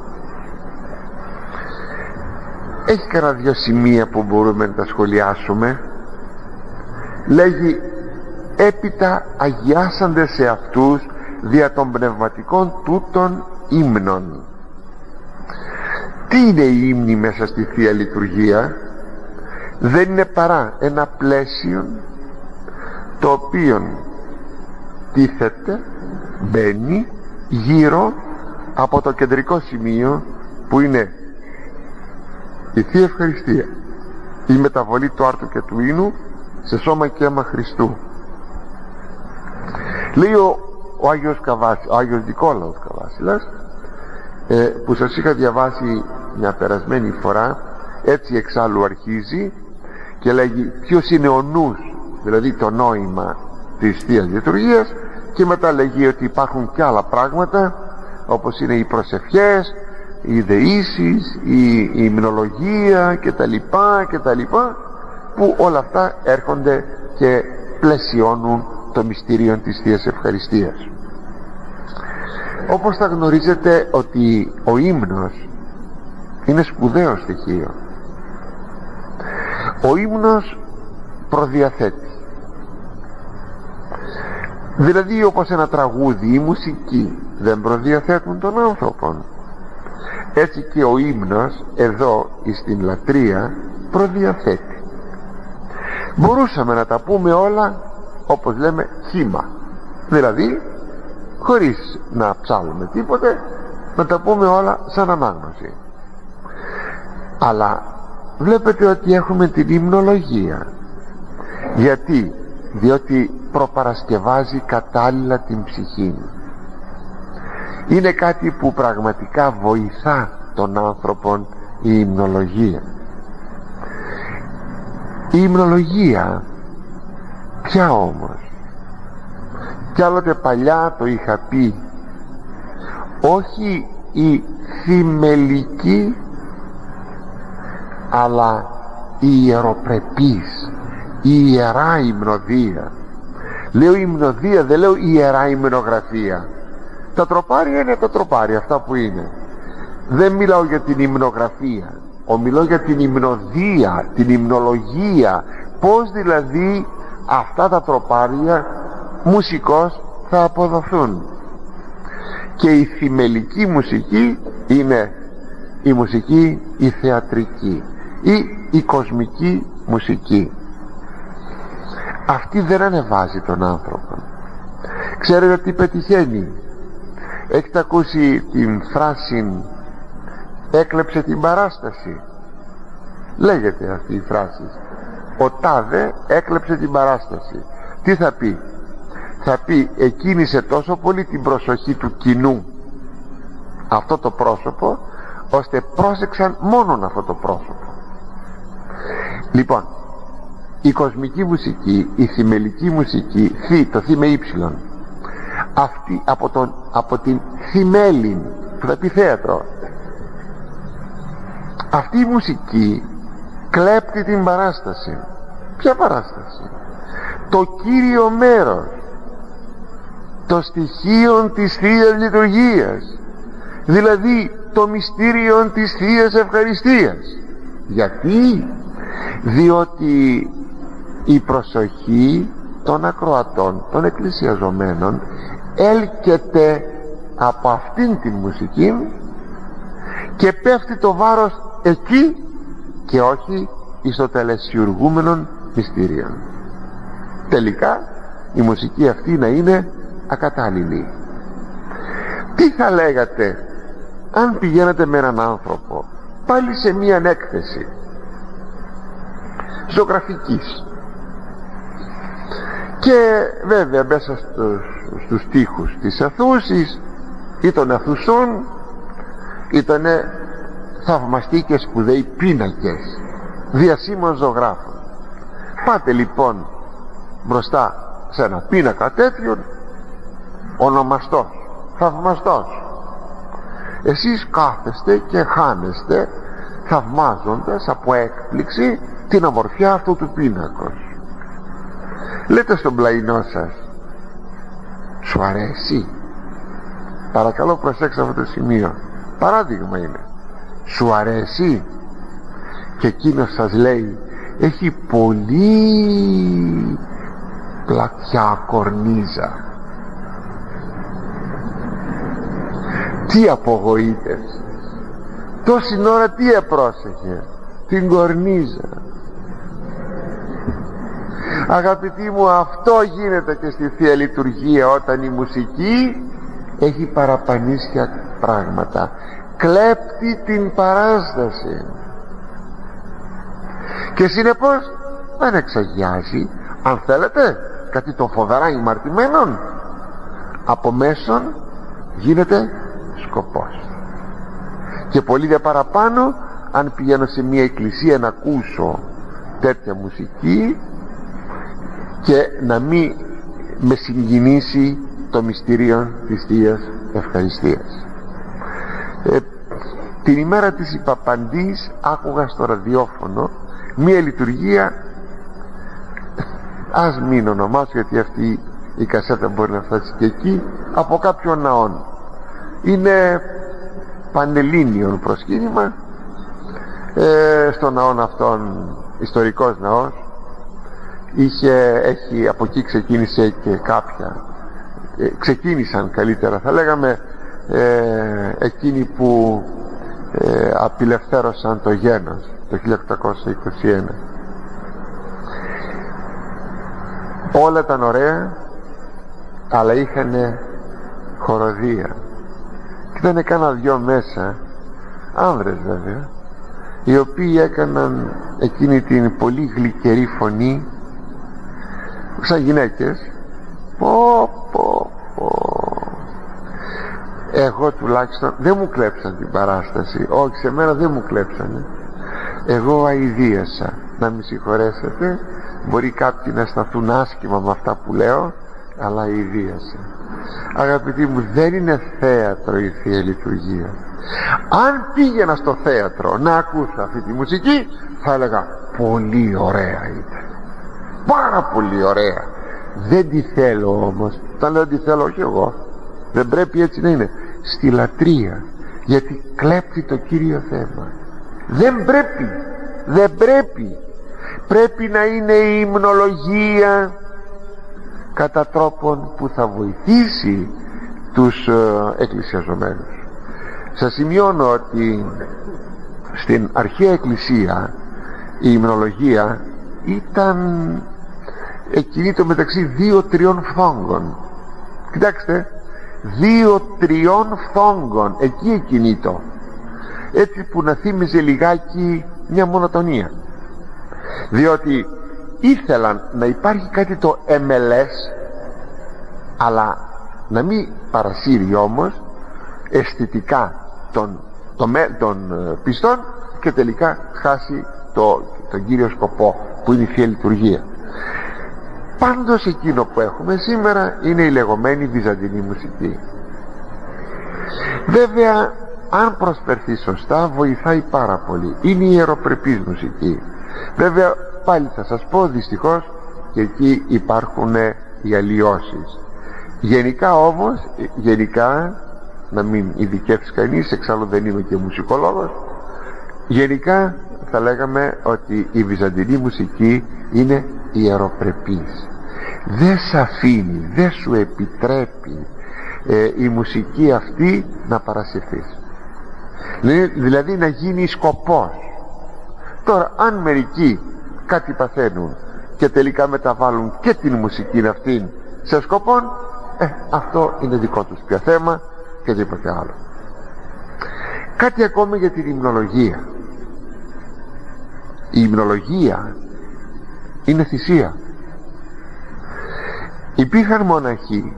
Έχει κανένα δυο σημεία που μπορούμε να τα σχολιάσουμε. Λέγει έπειτα αγιάσαντε σε αυτούς δια των πνευματικών τούτων ύμνων. Τι είναι η ύμνη μέσα στη Θεία Λειτουργία? Δεν είναι παρά ένα πλαίσιο το οποίο τίθεται, μπαίνει γύρω από το κεντρικό σημείο που είναι η Θεία Ευχαριστία, η μεταβολή του άρτου και του ίνου σε σώμα και αίμα Χριστού. Λέει ο Άγιος Νικόλαος Καβάσιλας, που σας είχα διαβάσει μια περασμένη φορά, έτσι εξάλλου αρχίζει και λέγει ποιος είναι ο νους, δηλαδή το νόημα της Θείας Λειτουργίας, και μετά λέγει ότι υπάρχουν και άλλα πράγματα όπως είναι οι προσευχές, οι δεήσεις, η υμνολογία και τα λοιπά, που όλα αυτά έρχονται και πλαισιώνουν το μυστήριο της Θείας Ευχαριστίας. Όπως θα γνωρίζετε ότι ο ύμνος είναι σπουδαίο στοιχείο. Ο ύμνος προδιαθέτει, δηλαδή όπως ένα τραγούδι, η μουσική δεν προδιαθέτουν τον άνθρωπον, έτσι και ο ύμνος εδώ στην λατρεία προδιαθέτει. Μπορούσαμε να τα πούμε όλα όπως λέμε χύμα, δηλαδή χωρίς να ψάλουμε τίποτε, να τα πούμε όλα σαν ανάγνωση. Αλλά βλέπετε ότι έχουμε την υμνολογία. Γιατί? Διότι προπαρασκευάζει κατάλληλα την ψυχή. Είναι κάτι που πραγματικά βοηθά τον άνθρωπον η υμνολογία. Η υμνολογία ποια όμως? Κι άλλοτε παλιά το είχα πει, όχι η θυμελική, αλλά η ιεροπρεπής, η ιερά υμνοδία. Λέω υμνοδία, δεν λέω ιερά υμνογραφία. Τα τροπάρια είναι τα τροπάρια, αυτά που είναι. Δεν μιλάω για την υμνογραφία, μιλάω για την υμνοδία, την υμνολογία. Πώς δηλαδή αυτά τα τροπάρια μουσικός θα αποδοθούν. Και η θυμελική μουσική είναι η μουσική η θεατρική ή η κοσμική μουσική. Αυτή δεν ανεβάζει τον άνθρωπο. Ξέρετε τι πετυχαίνει? Έχετε ακούσει την φράση έκλεψε την παράσταση? Λέγεται αυτή η φράση, ο τάδε έκλεψε την παράσταση. Τι θα πει? Θα πει εκκίνησε τόσο πολύ την προσοχή του κοινού αυτό το πρόσωπο, ώστε πρόσεξαν μόνον αυτό το πρόσωπο. Λοιπόν, η κοσμική μουσική, η θυμελική μουσική, το θύμε ύψιλον, αυτή από την θυμέλη που θα πει θέατρο. Αυτή η μουσική κλέπτει την παράσταση. Ποια παράσταση? Το κύριο μέρος, το στοιχείο της Θείας Λειτουργίας, δηλαδή το μυστήριο της Θείας Ευχαριστίας. Γιατί? Διότι η προσοχή των ακροατών, των εκκλησιαζομένων, έλκεται από αυτήν την μουσική και πέφτει το βάρος εκεί και όχι εις το τελεσιουργούμενον μυστήριον. Τελικά η μουσική αυτή να είναι ακατάλληλη. Τι θα λέγατε αν πηγαίνατε με έναν άνθρωπο πάλι σε μία έκθεση ζωγραφικής και βέβαια μέσα στους στίχους της Αθούσης ή των Αθουσών ήταν θαυμαστοί και σπουδαίοι πίνακες διασήμων ζωγράφων. Πάτε λοιπόν μπροστά σε ένα πίνακα τέτοιον, ονομαστός, θαυμαστός, εσείς κάθεστε και χάνεστε θαυμάζοντας από έκπληξη την ομορφιά αυτού του πίνακος. Λέτε στον πλαϊνό σας, σου αρέσει? Παρακαλώ προσέξτε αυτό το σημείο, παράδειγμα είναι, σου αρέσει? Και εκείνος σας λέει, έχει πολύ πλατιά κορνίζα. Τι απογοήτευση! Τόση ώρα τι επρόσεχε? Την κορνίζα. Αγαπητοί μου, αυτό γίνεται και στη Θεία Λειτουργία, όταν η μουσική έχει παραπανίσια πράγματα, κλέπτει την παράσταση και συνεπώς δεν εξαγιάζει, αν θέλετε, κάτι το φοβερά ημαρτημένον, από μέσον γίνεται σκοπός. Και πολύ δε παραπάνω αν πηγαίνω σε μια εκκλησία να ακούσω τέτοια μουσική και να μην με συγκινήσει το μυστήριο της Θείας Ευχαριστίας. Την ημέρα της Υπαπαντής άκουγα στο ραδιόφωνο μία λειτουργία, ας μην ονομάσω γιατί αυτή η κασέτα μπορεί να φτάσει και εκεί, από κάποιον ναόν. Είναι πανελλήνιον προσκύνημα, στο ναόν αυτόν, ιστορικός ναός, από εκεί ξεκίνησε και κάποια, ξεκίνησαν καλύτερα θα λέγαμε, εκείνοι που απελευθέρωσαν το γένος το 1821. Όλα ήταν ωραία, αλλά είχαν χοροδία και ήταν κάνα δυο μέσα άνδρες βέβαια, οι οποίοι έκαναν εκείνη την πολύ γλυκερή φωνή σαν γυναίκες. Εγώ τουλάχιστον δεν μου κλέψαν την παράσταση, όχι, σε μένα δεν μου κλέψανε, εγώ αηδίασα. Να με συγχωρέσετε, μπορεί κάποιοι να αισθανθούν άσχημα με αυτά που λέω, αλλά αηδίασα. Αγαπητοί μου, δεν είναι θέατρο η Θεία Λειτουργία. Αν πήγαινα στο θέατρο να ακούσω αυτή τη μουσική, θα έλεγα πολύ ωραία ήταν, πάρα πολύ ωραία. Δεν τη θέλω όμως. Όταν λέω τη θέλω, όχι εγώ, δεν πρέπει έτσι να είναι, στη λατρεία, γιατί κλέπτει το κύριο θέμα. Δεν πρέπει να είναι η υμνολογία κατά τρόπον που θα βοηθήσει τους εκκλησιαζομένους. Σας σημειώνω ότι στην αρχαία εκκλησία η υμνολογία ήταν εκκινήτω μεταξύ 2-3 φθόγκων. Κοιτάξτε, 2-3 φθόγκων, εκεί εκκινήτω, έτσι που να θύμιζε λιγάκι μια μονοτονία, διότι ήθελαν να υπάρχει κάτι το εμελές, αλλά να μην παρασύρει όμως αισθητικά των πιστών και τελικά χάσει τον κύριο σκοπό που είναι η Θεία Λειτουργία. Πάντως εκείνο που έχουμε σήμερα είναι η λεγόμενη βυζαντινή μουσική. Βέβαια αν προσφερθεί σωστά βοηθάει πάρα πολύ. Είναι η ιεροπρεπής μουσική. Βέβαια πάλι θα σας πω, δυστυχώς και εκεί υπάρχουν οι αλλοιώσεις. Γενικά όμως, να μην ειδικεύσει κανείς, εξάλλου δεν είμαι και μουσικολόγος, γενικά θα λέγαμε ότι η βυζαντινή μουσική είναι ιεροπρεπής. Δεν σ' αφήνει, δεν σου επιτρέπει η μουσική αυτή να παρασυρθείς, δηλαδή να γίνει σκοπός. Τώρα αν μερικοί κάτι παθαίνουν και τελικά μεταβάλουν και την μουσική αυτήν σε σκοπόν, αυτό είναι δικό τους πια θέμα και τίποτε άλλο. Κάτι ακόμη για την υμνολογία. Η υμνολογία είναι θυσία. Υπήρχαν μοναχοί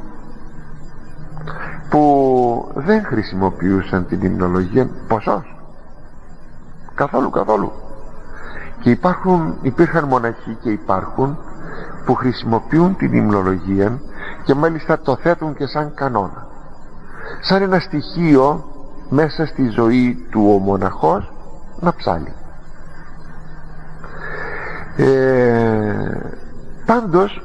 που δεν χρησιμοποιούσαν την υμνολογία ποσός, καθόλου. Και υπήρχαν μοναχοί και υπάρχουν που χρησιμοποιούν την υμνολογία και μάλιστα το θέτουν και σαν κανόνα, σαν ένα στοιχείο μέσα στη ζωή του ο μοναχός να ψάλει. Πάντως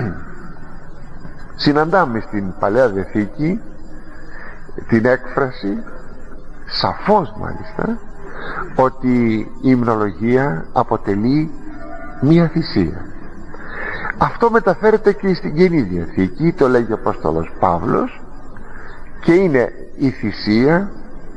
συναντάμε στην Παλαιά Διαθήκη την έκφραση, σαφώς μάλιστα, ότι η υμνολογία αποτελεί μία θυσία. Αυτό μεταφέρεται και στην Καινή Διαθήκη, το λέγει ο Απόστολος Παύλος, και είναι η θυσία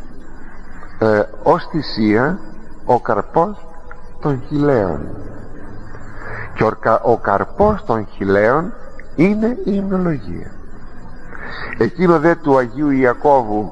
ως θυσία ο καρπός των χιλαίων, και ο καρπός των χιλαίων είναι η υμνολογία. Εκείνο δε του Αγίου Ιακώβου,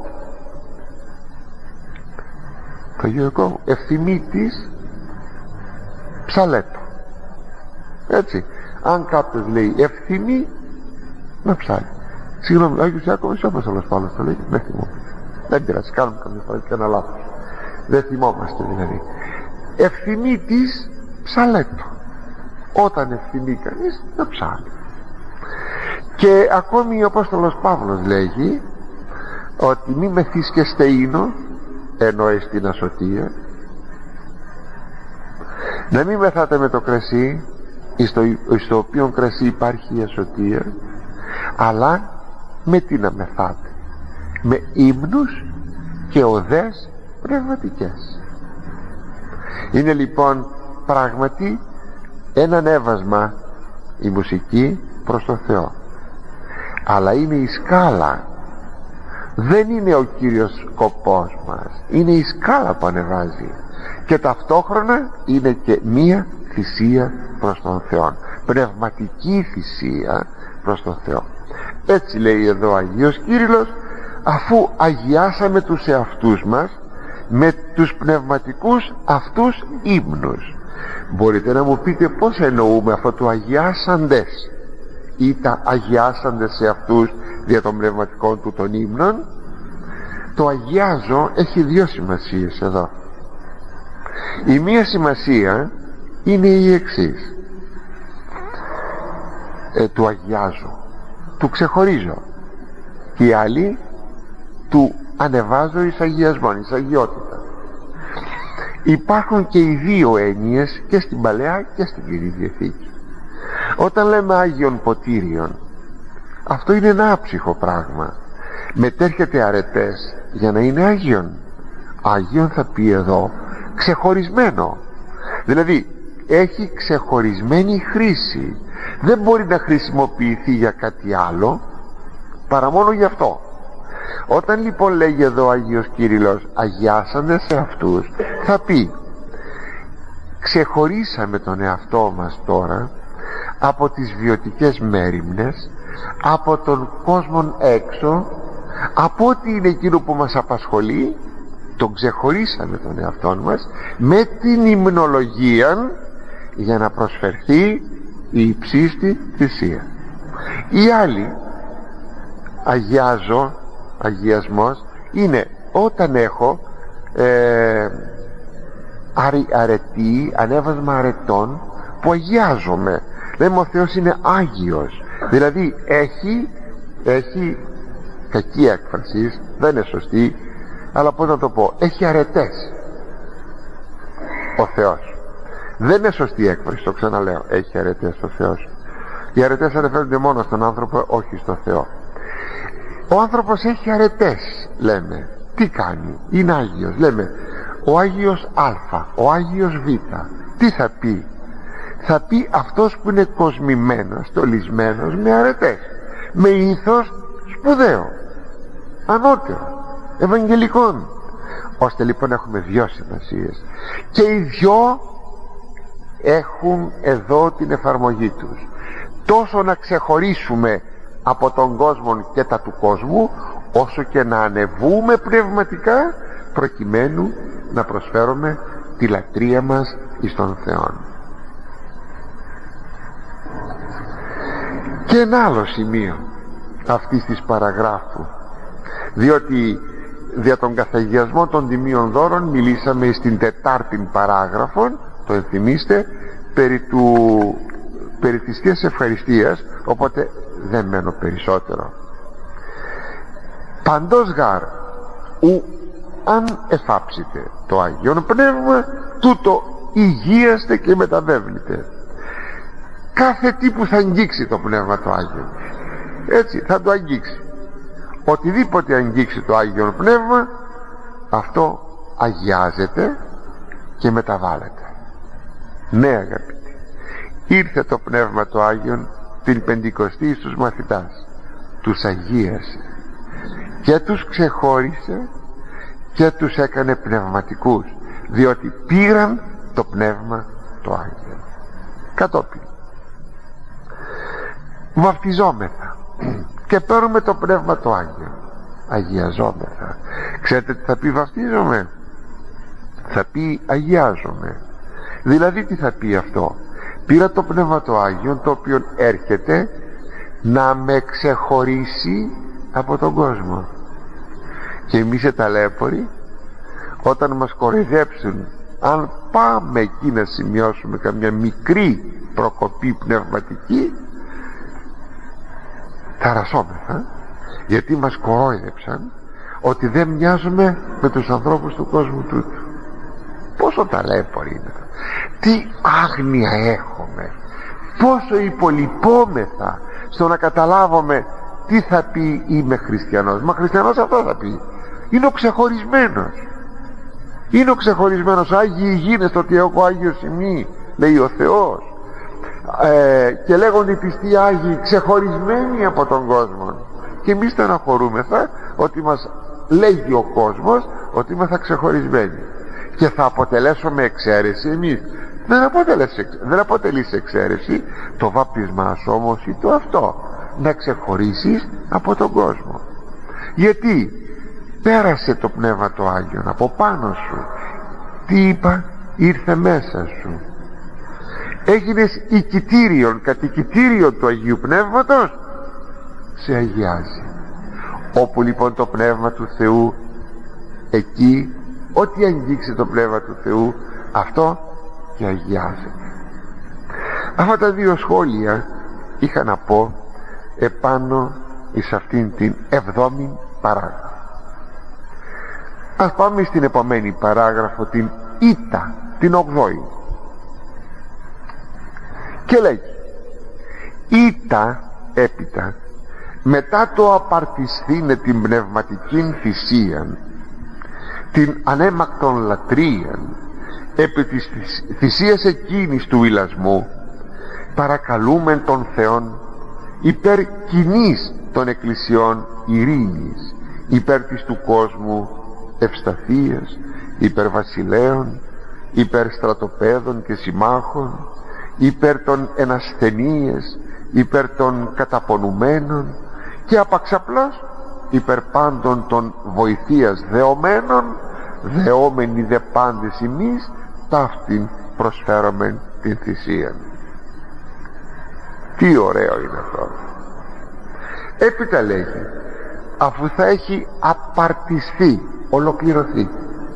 ευθυμίτης ψαλέτο, έτσι. Αν κάποιος λέει ευθυμή, να ψάλει. Συγγνώμη, ο Άγιος Ιάκωβος ή όπως άλλος Παύλος το λέει, δεν θυμόμαι. Δεν πειράζει, κάνουμε καμιά φορά και ένα λάθος. Δεν θυμόμαστε δηλαδή. Ευθυμίτης ψαλέτο. Όταν ευθυμεί κανείς, να ψάλει. Και ακόμη ο Απόστολος Παύλος λέγει ότι μη μεθύσκεστε ίνο, εννοεί στην ασωτεία, να μην μεθάτε με το κρασί στο οποίο κρασί υπάρχει η ασωτεία, αλλά με τι να μεθάτε? Με ύμνους και οδές πνευματικές. Είναι λοιπόν πράγματι ένα έβασμα η μουσική προς τον Θεό, αλλά είναι η σκάλα, δεν είναι ο κύριος σκοπός μας, είναι η σκάλα που ανεβάζει, και ταυτόχρονα είναι και μία θυσία προς τον Θεό, πνευματική θυσία προς τον Θεό. Έτσι λέει εδώ ο Αγίος Κύριλλος, αφού αγιάσαμε τους εαυτούς μας με τους πνευματικούς αυτούς ύμνους. Μπορείτε να μου πείτε πώς εννοούμε αυτό το αγιάσαντες ή τα αγιάσαντες σε αυτούς δια των πνευματικών του των ύμνων? Το αγιάζω έχει δύο σημασίες εδώ. Η μία σημασία είναι η εξής: του αγιάζω, του ξεχωρίζω, και η άλλη του ανεβάζω εις αγιασμόν, εις αγιότητα. Υπάρχουν και οι δύο έννοιες και στην Παλαιά και στην Καινή Διαθήκη. Όταν λέμε Άγιον Ποτήριον, αυτό είναι ένα άψυχο πράγμα. Μετέρχεται αρετές για να είναι Άγιον. Άγιον θα πει εδώ ξεχωρισμένο, δηλαδή έχει ξεχωρισμένη χρήση, δεν μπορεί να χρησιμοποιηθεί για κάτι άλλο παρά μόνο γι' αυτό. Όταν λοιπόν λέγει εδώ ο Άγιος Κύριλλος αγιάσανε σε αυτούς, θα πει ξεχωρίσαμε τον εαυτό μας τώρα από τις βιωτικές μέριμνες, από τον κόσμο έξω, από ό,τι είναι εκείνο που μας απασχολεί, τον ξεχωρίσαμε τον εαυτό μας με την υμνολογία για να προσφερθεί η υψίστη θυσία. Η άλλη αγιασμός είναι όταν έχω αρετή, ανέβασμα αρετών που αγιάζομαι. Λέμε ο Θεός είναι Άγιος, δηλαδή έχει κακή έκφραση, δεν είναι σωστή, αλλά πώς να το πω, έχει αρετές ο Θεός. Δεν είναι σωστή έκφραση, το ξαναλέω, έχει αρετές ο Θεός. Οι αρετές αναφέρονται μόνο στον άνθρωπο, όχι στο Θεό. Ο άνθρωπος έχει αρετές, λέμε. Τι κάνει? Είναι Άγιος. Λέμε ο Άγιος Α, ο Άγιος Β. Τι θα πει? Θα πει αυτός που είναι κοσμημένος, στολισμένος με αρετές, με ήθος σπουδαίο, ανώτερο, ευαγγελικών. Ώστε λοιπόν έχουμε δυο σημασίες, και οι δυο έχουν εδώ την εφαρμογή τους. Τόσο να ξεχωρίσουμε από τον κόσμο και τα του κόσμου, όσο και να ανεβούμε πνευματικά, προκειμένου να προσφέρουμε τη λατρεία μας εις τον Θεό. Και ένα άλλο σημείο αυτής της παραγράφου, διότι δια τον καθαγιασμό των τιμίων δώρων μιλήσαμε στην 4η παράγραφο, το ενθυμίστε, περί της Θείας Ευχαριστίας, οπότε δεν μένω περισσότερο. Παντός γάρ ου αν εφάψετε το Άγιον Πνεύμα, τούτο υγείαστε και μεταβέβλητε. Κάθε τι που θα αγγίξει το Πνεύμα το Άγιο, έτσι θα το αγγίξει. Οτιδήποτε αγγίξει το Άγιον Πνεύμα, αυτό αγιάζεται και μεταβάλλεται. Ναι αγαπητοί, ήρθε το Πνεύμα το Άγιον την Πεντηκοστή στους μαθητάς, τους αγίασε και τους ξεχώρισε και τους έκανε πνευματικούς, διότι πήραν το Πνεύμα το Άγιο. Κατόπιν βαφτιζόμεθα και παίρνουμε το Πνεύμα το Άγιο, αγιαζόμεθα. Ξέρετε τι θα πει βαφτίζομαι? Θα πει αγιάζομαι. Δηλαδή τι θα πει αυτό? Πήρα το Πνεύμα το Άγιο, το οποίο έρχεται να με ξεχωρίσει από τον κόσμο. Και εμείς οι ταλέποροι, όταν μας κοροϊδέψουν, αν πάμε εκεί να σημειώσουμε καμιά μικρή προκοπή πνευματική, ταρασσόμεθα, γιατί μας κορόιδεψαν ότι δεν μοιάζουμε με τους ανθρώπους του κόσμου τούτου. Πόσο ταλέποροι είναι, τι άγνοια έχουμε, πόσο υπολοιπόμεθα στο να καταλάβουμε τι θα πει είμαι χριστιανός. Μα χριστιανός αυτό θα πει, είναι ο ξεχωρισμένος, είναι ο ξεχωρισμένος. Άγιοι γίνεστε ότι έχω Άγιος ημί, λέει ο Θεός, και λέγονται οι πιστοί Άγιοι ξεχωρισμένοι από τον κόσμο. Και εμείς στεναχωρούμεθα ότι μας λέγει ο κόσμος ότι είμαστε ξεχωρισμένοι και θα αποτελέσουμε εξαίρεση. Εμείς δεν αποτελείς εξαίρεση. Το βάπτισμά σου όμως είναι το αυτό, να ξεχωρίσεις από τον κόσμο. Γιατί πέρασε το Πνεύμα το Άγιο από πάνω σου. Τι είπα? Ήρθε μέσα σου, έγινες οικητήριον, κατοικητήριο του Αγίου Πνεύματος, σε αγιάζει. Όπου λοιπόν το Πνεύμα του Θεού, εκεί ό,τι αγγίξει το Πνεύμα του Θεού, αυτό και αγιάζεται. Αυτά τα δύο σχόλια είχα να πω επάνω εις αυτήν την 7η παράγραφο. Ας πάμε στην επομένη παράγραφο, την Ήτα, την 8η, και λέγει: Ήτα έπειτα, μετά το απαρτισθήνε την πνευματική θυσία, την ανέμακτον λατρείαν, επί της θυσίας εκείνης του ηλασμού, παρακαλούμεν τον Θεόν υπέρ κοινής των εκκλησιών ειρήνης, υπέρ της του κόσμου ευσταθίας, υπέρ βασιλέων, υπέρ στρατοπέδων και συμμάχων, υπέρ των ενασθενείες, υπέρ των καταπονουμένων, και απαξαπλώς υπέρ πάντων των βοηθείας δεωμένων, δεόμενοι δε πάντες εμείς ταύτην προσφέρομεν την θυσία. Τι ωραίο είναι αυτό. Έπειτα λέγει, αφού θα έχει απαρτιστεί, ολοκληρωθεί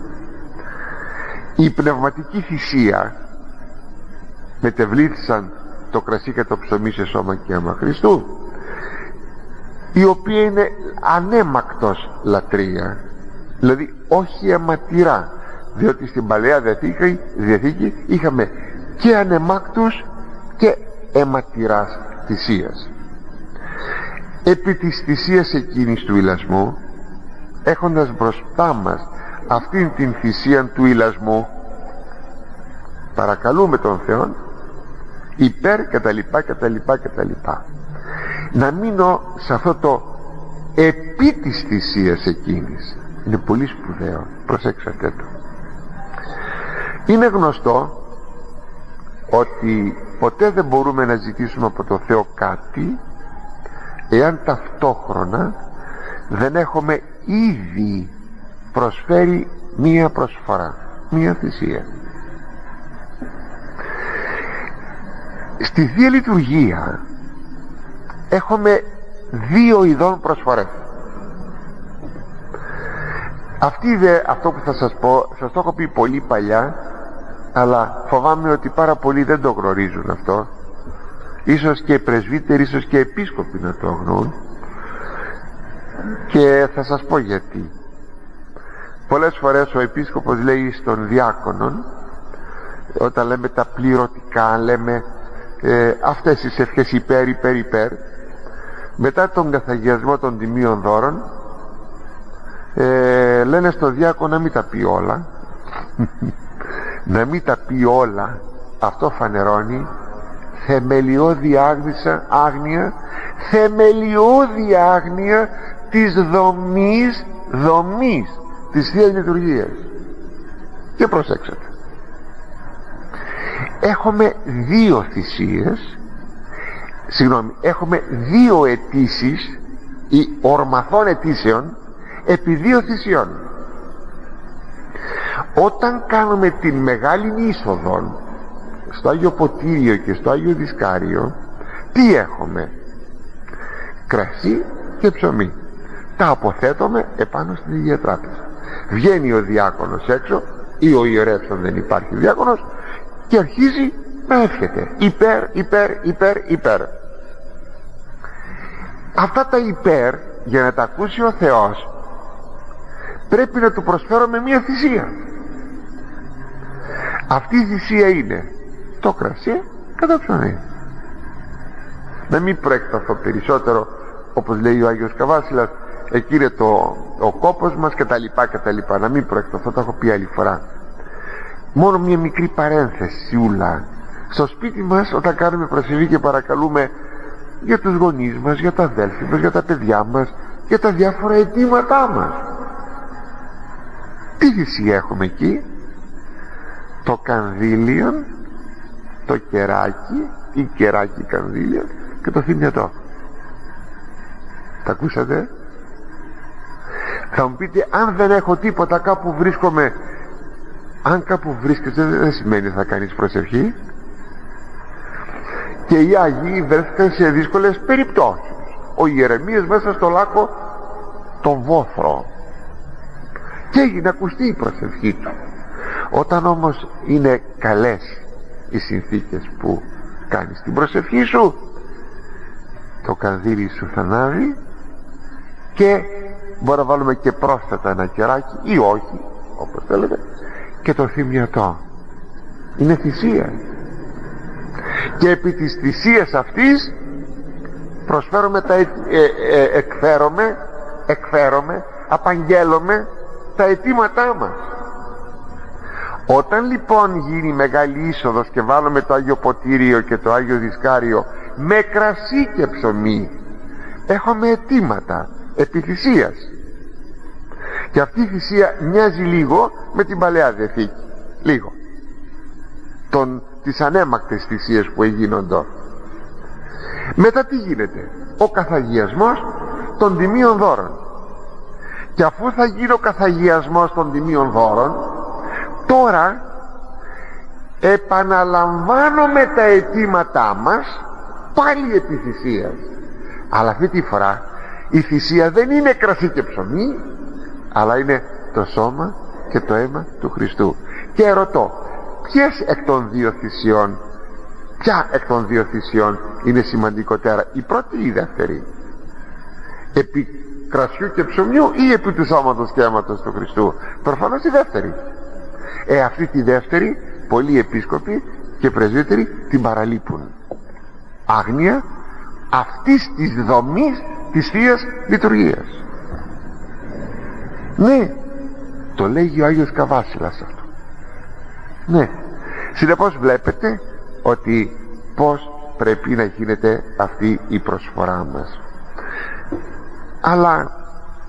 η πνευματική θυσία, μετεβλήθησαν το κρασί και το ψωμί σε σώμα και αίμα Χριστού, η οποία είναι ανέμακτος λατρεία, δηλαδή όχι αιματηρά, διότι στην Παλαιά Διαθήκη είχαμε και ανεμάκτους και αιματηράς θυσίας. Επί της θυσίας εκείνης του ηλασμού, έχοντας μπροστά μας αυτήν την θυσία του ηλασμού, παρακαλούμε τον Θεό υπέρ κτλ. Να μείνω σε αυτό το επί της θυσίας εκείνης. Είναι πολύ σπουδαίο, προσέξατε το. Είναι γνωστό ότι ποτέ δεν μπορούμε να ζητήσουμε από το Θεό κάτι εάν ταυτόχρονα δεν έχουμε ήδη προσφέρει μία προσφορά, μία θυσία. Στη Θεία Λειτουργία έχουμε δύο ειδών προσφορές. Αυτό που θα σας πω, σας το έχω πει πολύ παλιά, αλλά φοβάμαι ότι πάρα πολλοί δεν το γνωρίζουν αυτό. Ίσως και πρεσβύτεροι, ίσως και επίσκοποι να το γνωρούν, και θα σας πω γιατί. Πολλές φορές ο επίσκοπος λέει στον διάκονον, όταν λέμε τα πληρωτικά, λέμε αυτές τις ευχές υπέρ, μετά τον καθαγιασμό των τιμίων δώρων, λένε στο διάκονο να μην τα πει όλα. Να μην τα πει όλα. Αυτό φανερώνει θεμελιώδη άγνοια, θεμελιώδη άγνοια της δομής της Θείας Λειτουργίας. Και προσέξτε, έχουμε δύο θυσίες, έχουμε δύο αιτήσεις ή ορμαθών αιτήσεων επί δύο θυσιών. Όταν κάνουμε την μεγάλη είσοδο στο Άγιο Ποτήριο και στο Άγιο Δισκάριο, τι έχουμε? Κρασί και ψωμί. Τα αποθέτουμε επάνω στην Αγία Τράπεζα. Βγαίνει ο διάκονος έξω, ή ο ιερεύς αν δεν υπάρχει διάκονος, και αρχίζει να εύχεται υπέρ. Αυτά τα υπέρ, για να τα ακούσει ο Θεός, πρέπει να του προσφέρουμε μία θυσία. Αυτή η θυσία είναι το κρασί και το ψωμί. Να μην προεκταθώ περισσότερο, όπως λέει ο Άγιος Καβάσιλας, εκεί είναι ο κόπος μας κτλ. Να μην προεκταθώ, το έχω πει άλλη φορά. Μόνο μια μικρή παρένθεσιούλα. Στο σπίτι μας, όταν κάνουμε προσευχή και παρακαλούμε για τους γονείς μας, για τα αδέλφια μας, για τα παιδιά μας, για τα διάφορα αιτήματά μας, τι θυσία έχουμε εκεί? Το κανδύλιο, το κεράκι ή κεράκι κανδύλιο και το θυμιατό. Τα ακούσατε? Θα μου πείτε, αν δεν έχω τίποτα, κάπου βρίσκομαι. Αν κάπου βρίσκεσαι δεν σημαίνει θα κάνεις προσευχή. Και οι Άγιοι βρέθηκαν σε δύσκολες περιπτώσεις. Ο Ιερεμίας μέσα στο λάκκο το βόθρο, και έγινε ακουστή η προσευχή του. Όταν όμως είναι καλές οι συνθήκες που κάνεις την προσευχή σου, το κανδύλι σου θα ανάβει, και μπορεί να βάλουμε και πρόσθετα ένα κεράκι ή όχι, όπως θέλετε, και το θυμιατό. Είναι θυσία, και επί της θυσίας αυτής προσφέρουμε εκφέρομαι, απαγγέλουμε τα αιτήματά μας. Όταν λοιπόν γίνει μεγάλη είσοδος και βάλουμε το Άγιο Ποτήριο και το Άγιο Δισκάριο με κρασί και ψωμί, έχουμε αιτήματα επί θυσίας. Και αυτή η θυσία μοιάζει λίγο με την Παλαιά Διαθήκη, λίγο τις ανέμακτες θυσίες που έγινονται. Μετά τι γίνεται? Ο καθαγιασμός των τιμίων δώρων. Και αφού θα γίνει ο καθαγιασμός των τιμίων δώρων, τώρα επαναλαμβάνουμε τα αιτήματά μας πάλι επί θυσίας. Αλλά αυτή τη φορά η θυσία δεν είναι κρασί και ψωμί, αλλά είναι το σώμα και το αίμα του Χριστού. Και ρωτώ, ποια εκ των δύο θυσιών είναι σημαντικότερα, η πρώτη ή η δεύτερη? Επί κρασιού και ψωμιού ή επί του σώματος και αίματος του Χριστού? Προφανώς η δεύτερη. Αυτή τη δεύτερη πολλοί επίσκοποι και πρεσβύτεροι την παραλείπουν. Άγνοια αυτής της δομής της Θείας Λειτουργίας. Ναι, το λέγει ο Άγιος Καβάσιλας αυτό. Ναι, συνεπώς βλέπετε ότι πως πρέπει να γίνεται αυτή η προσφορά μας. Αλλά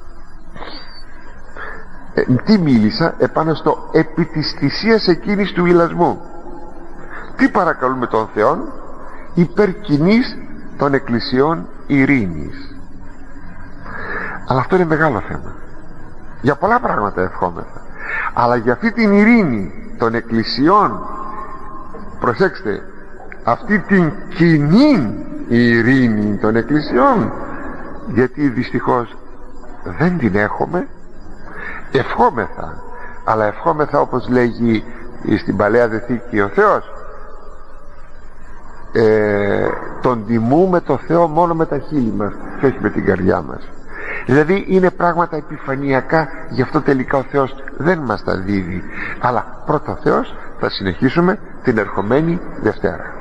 τι μίλησα επάνω στο επί της θυσίας εκείνης του ηλασμού? Τι παρακαλούμε τον Θεόν? Υπέρ κοινής των εκκλησιών ειρήνης. Αλλά αυτό είναι μεγάλο θέμα. Για πολλά πράγματα ευχόμεθα, αλλά για αυτή την ειρήνη των εκκλησιών, προσέξτε, αυτή την κοινή ειρήνη των εκκλησιών, γιατί δυστυχώς δεν την έχουμε. Ευχόμεθα, αλλά ευχόμεθα όπως λέγει στην Παλαιά Διαθήκη ο Θεός, τον τιμούμε το Θεό μόνο με τα χείλη μας και όχι με την καρδιά μας. Δηλαδή είναι πράγματα επιφανειακά, γι' αυτό τελικά ο Θεός δεν μας τα δίδει. Αλλά πρώτα ο Θεός, θα συνεχίσουμε την ερχομένη Δευτέρα.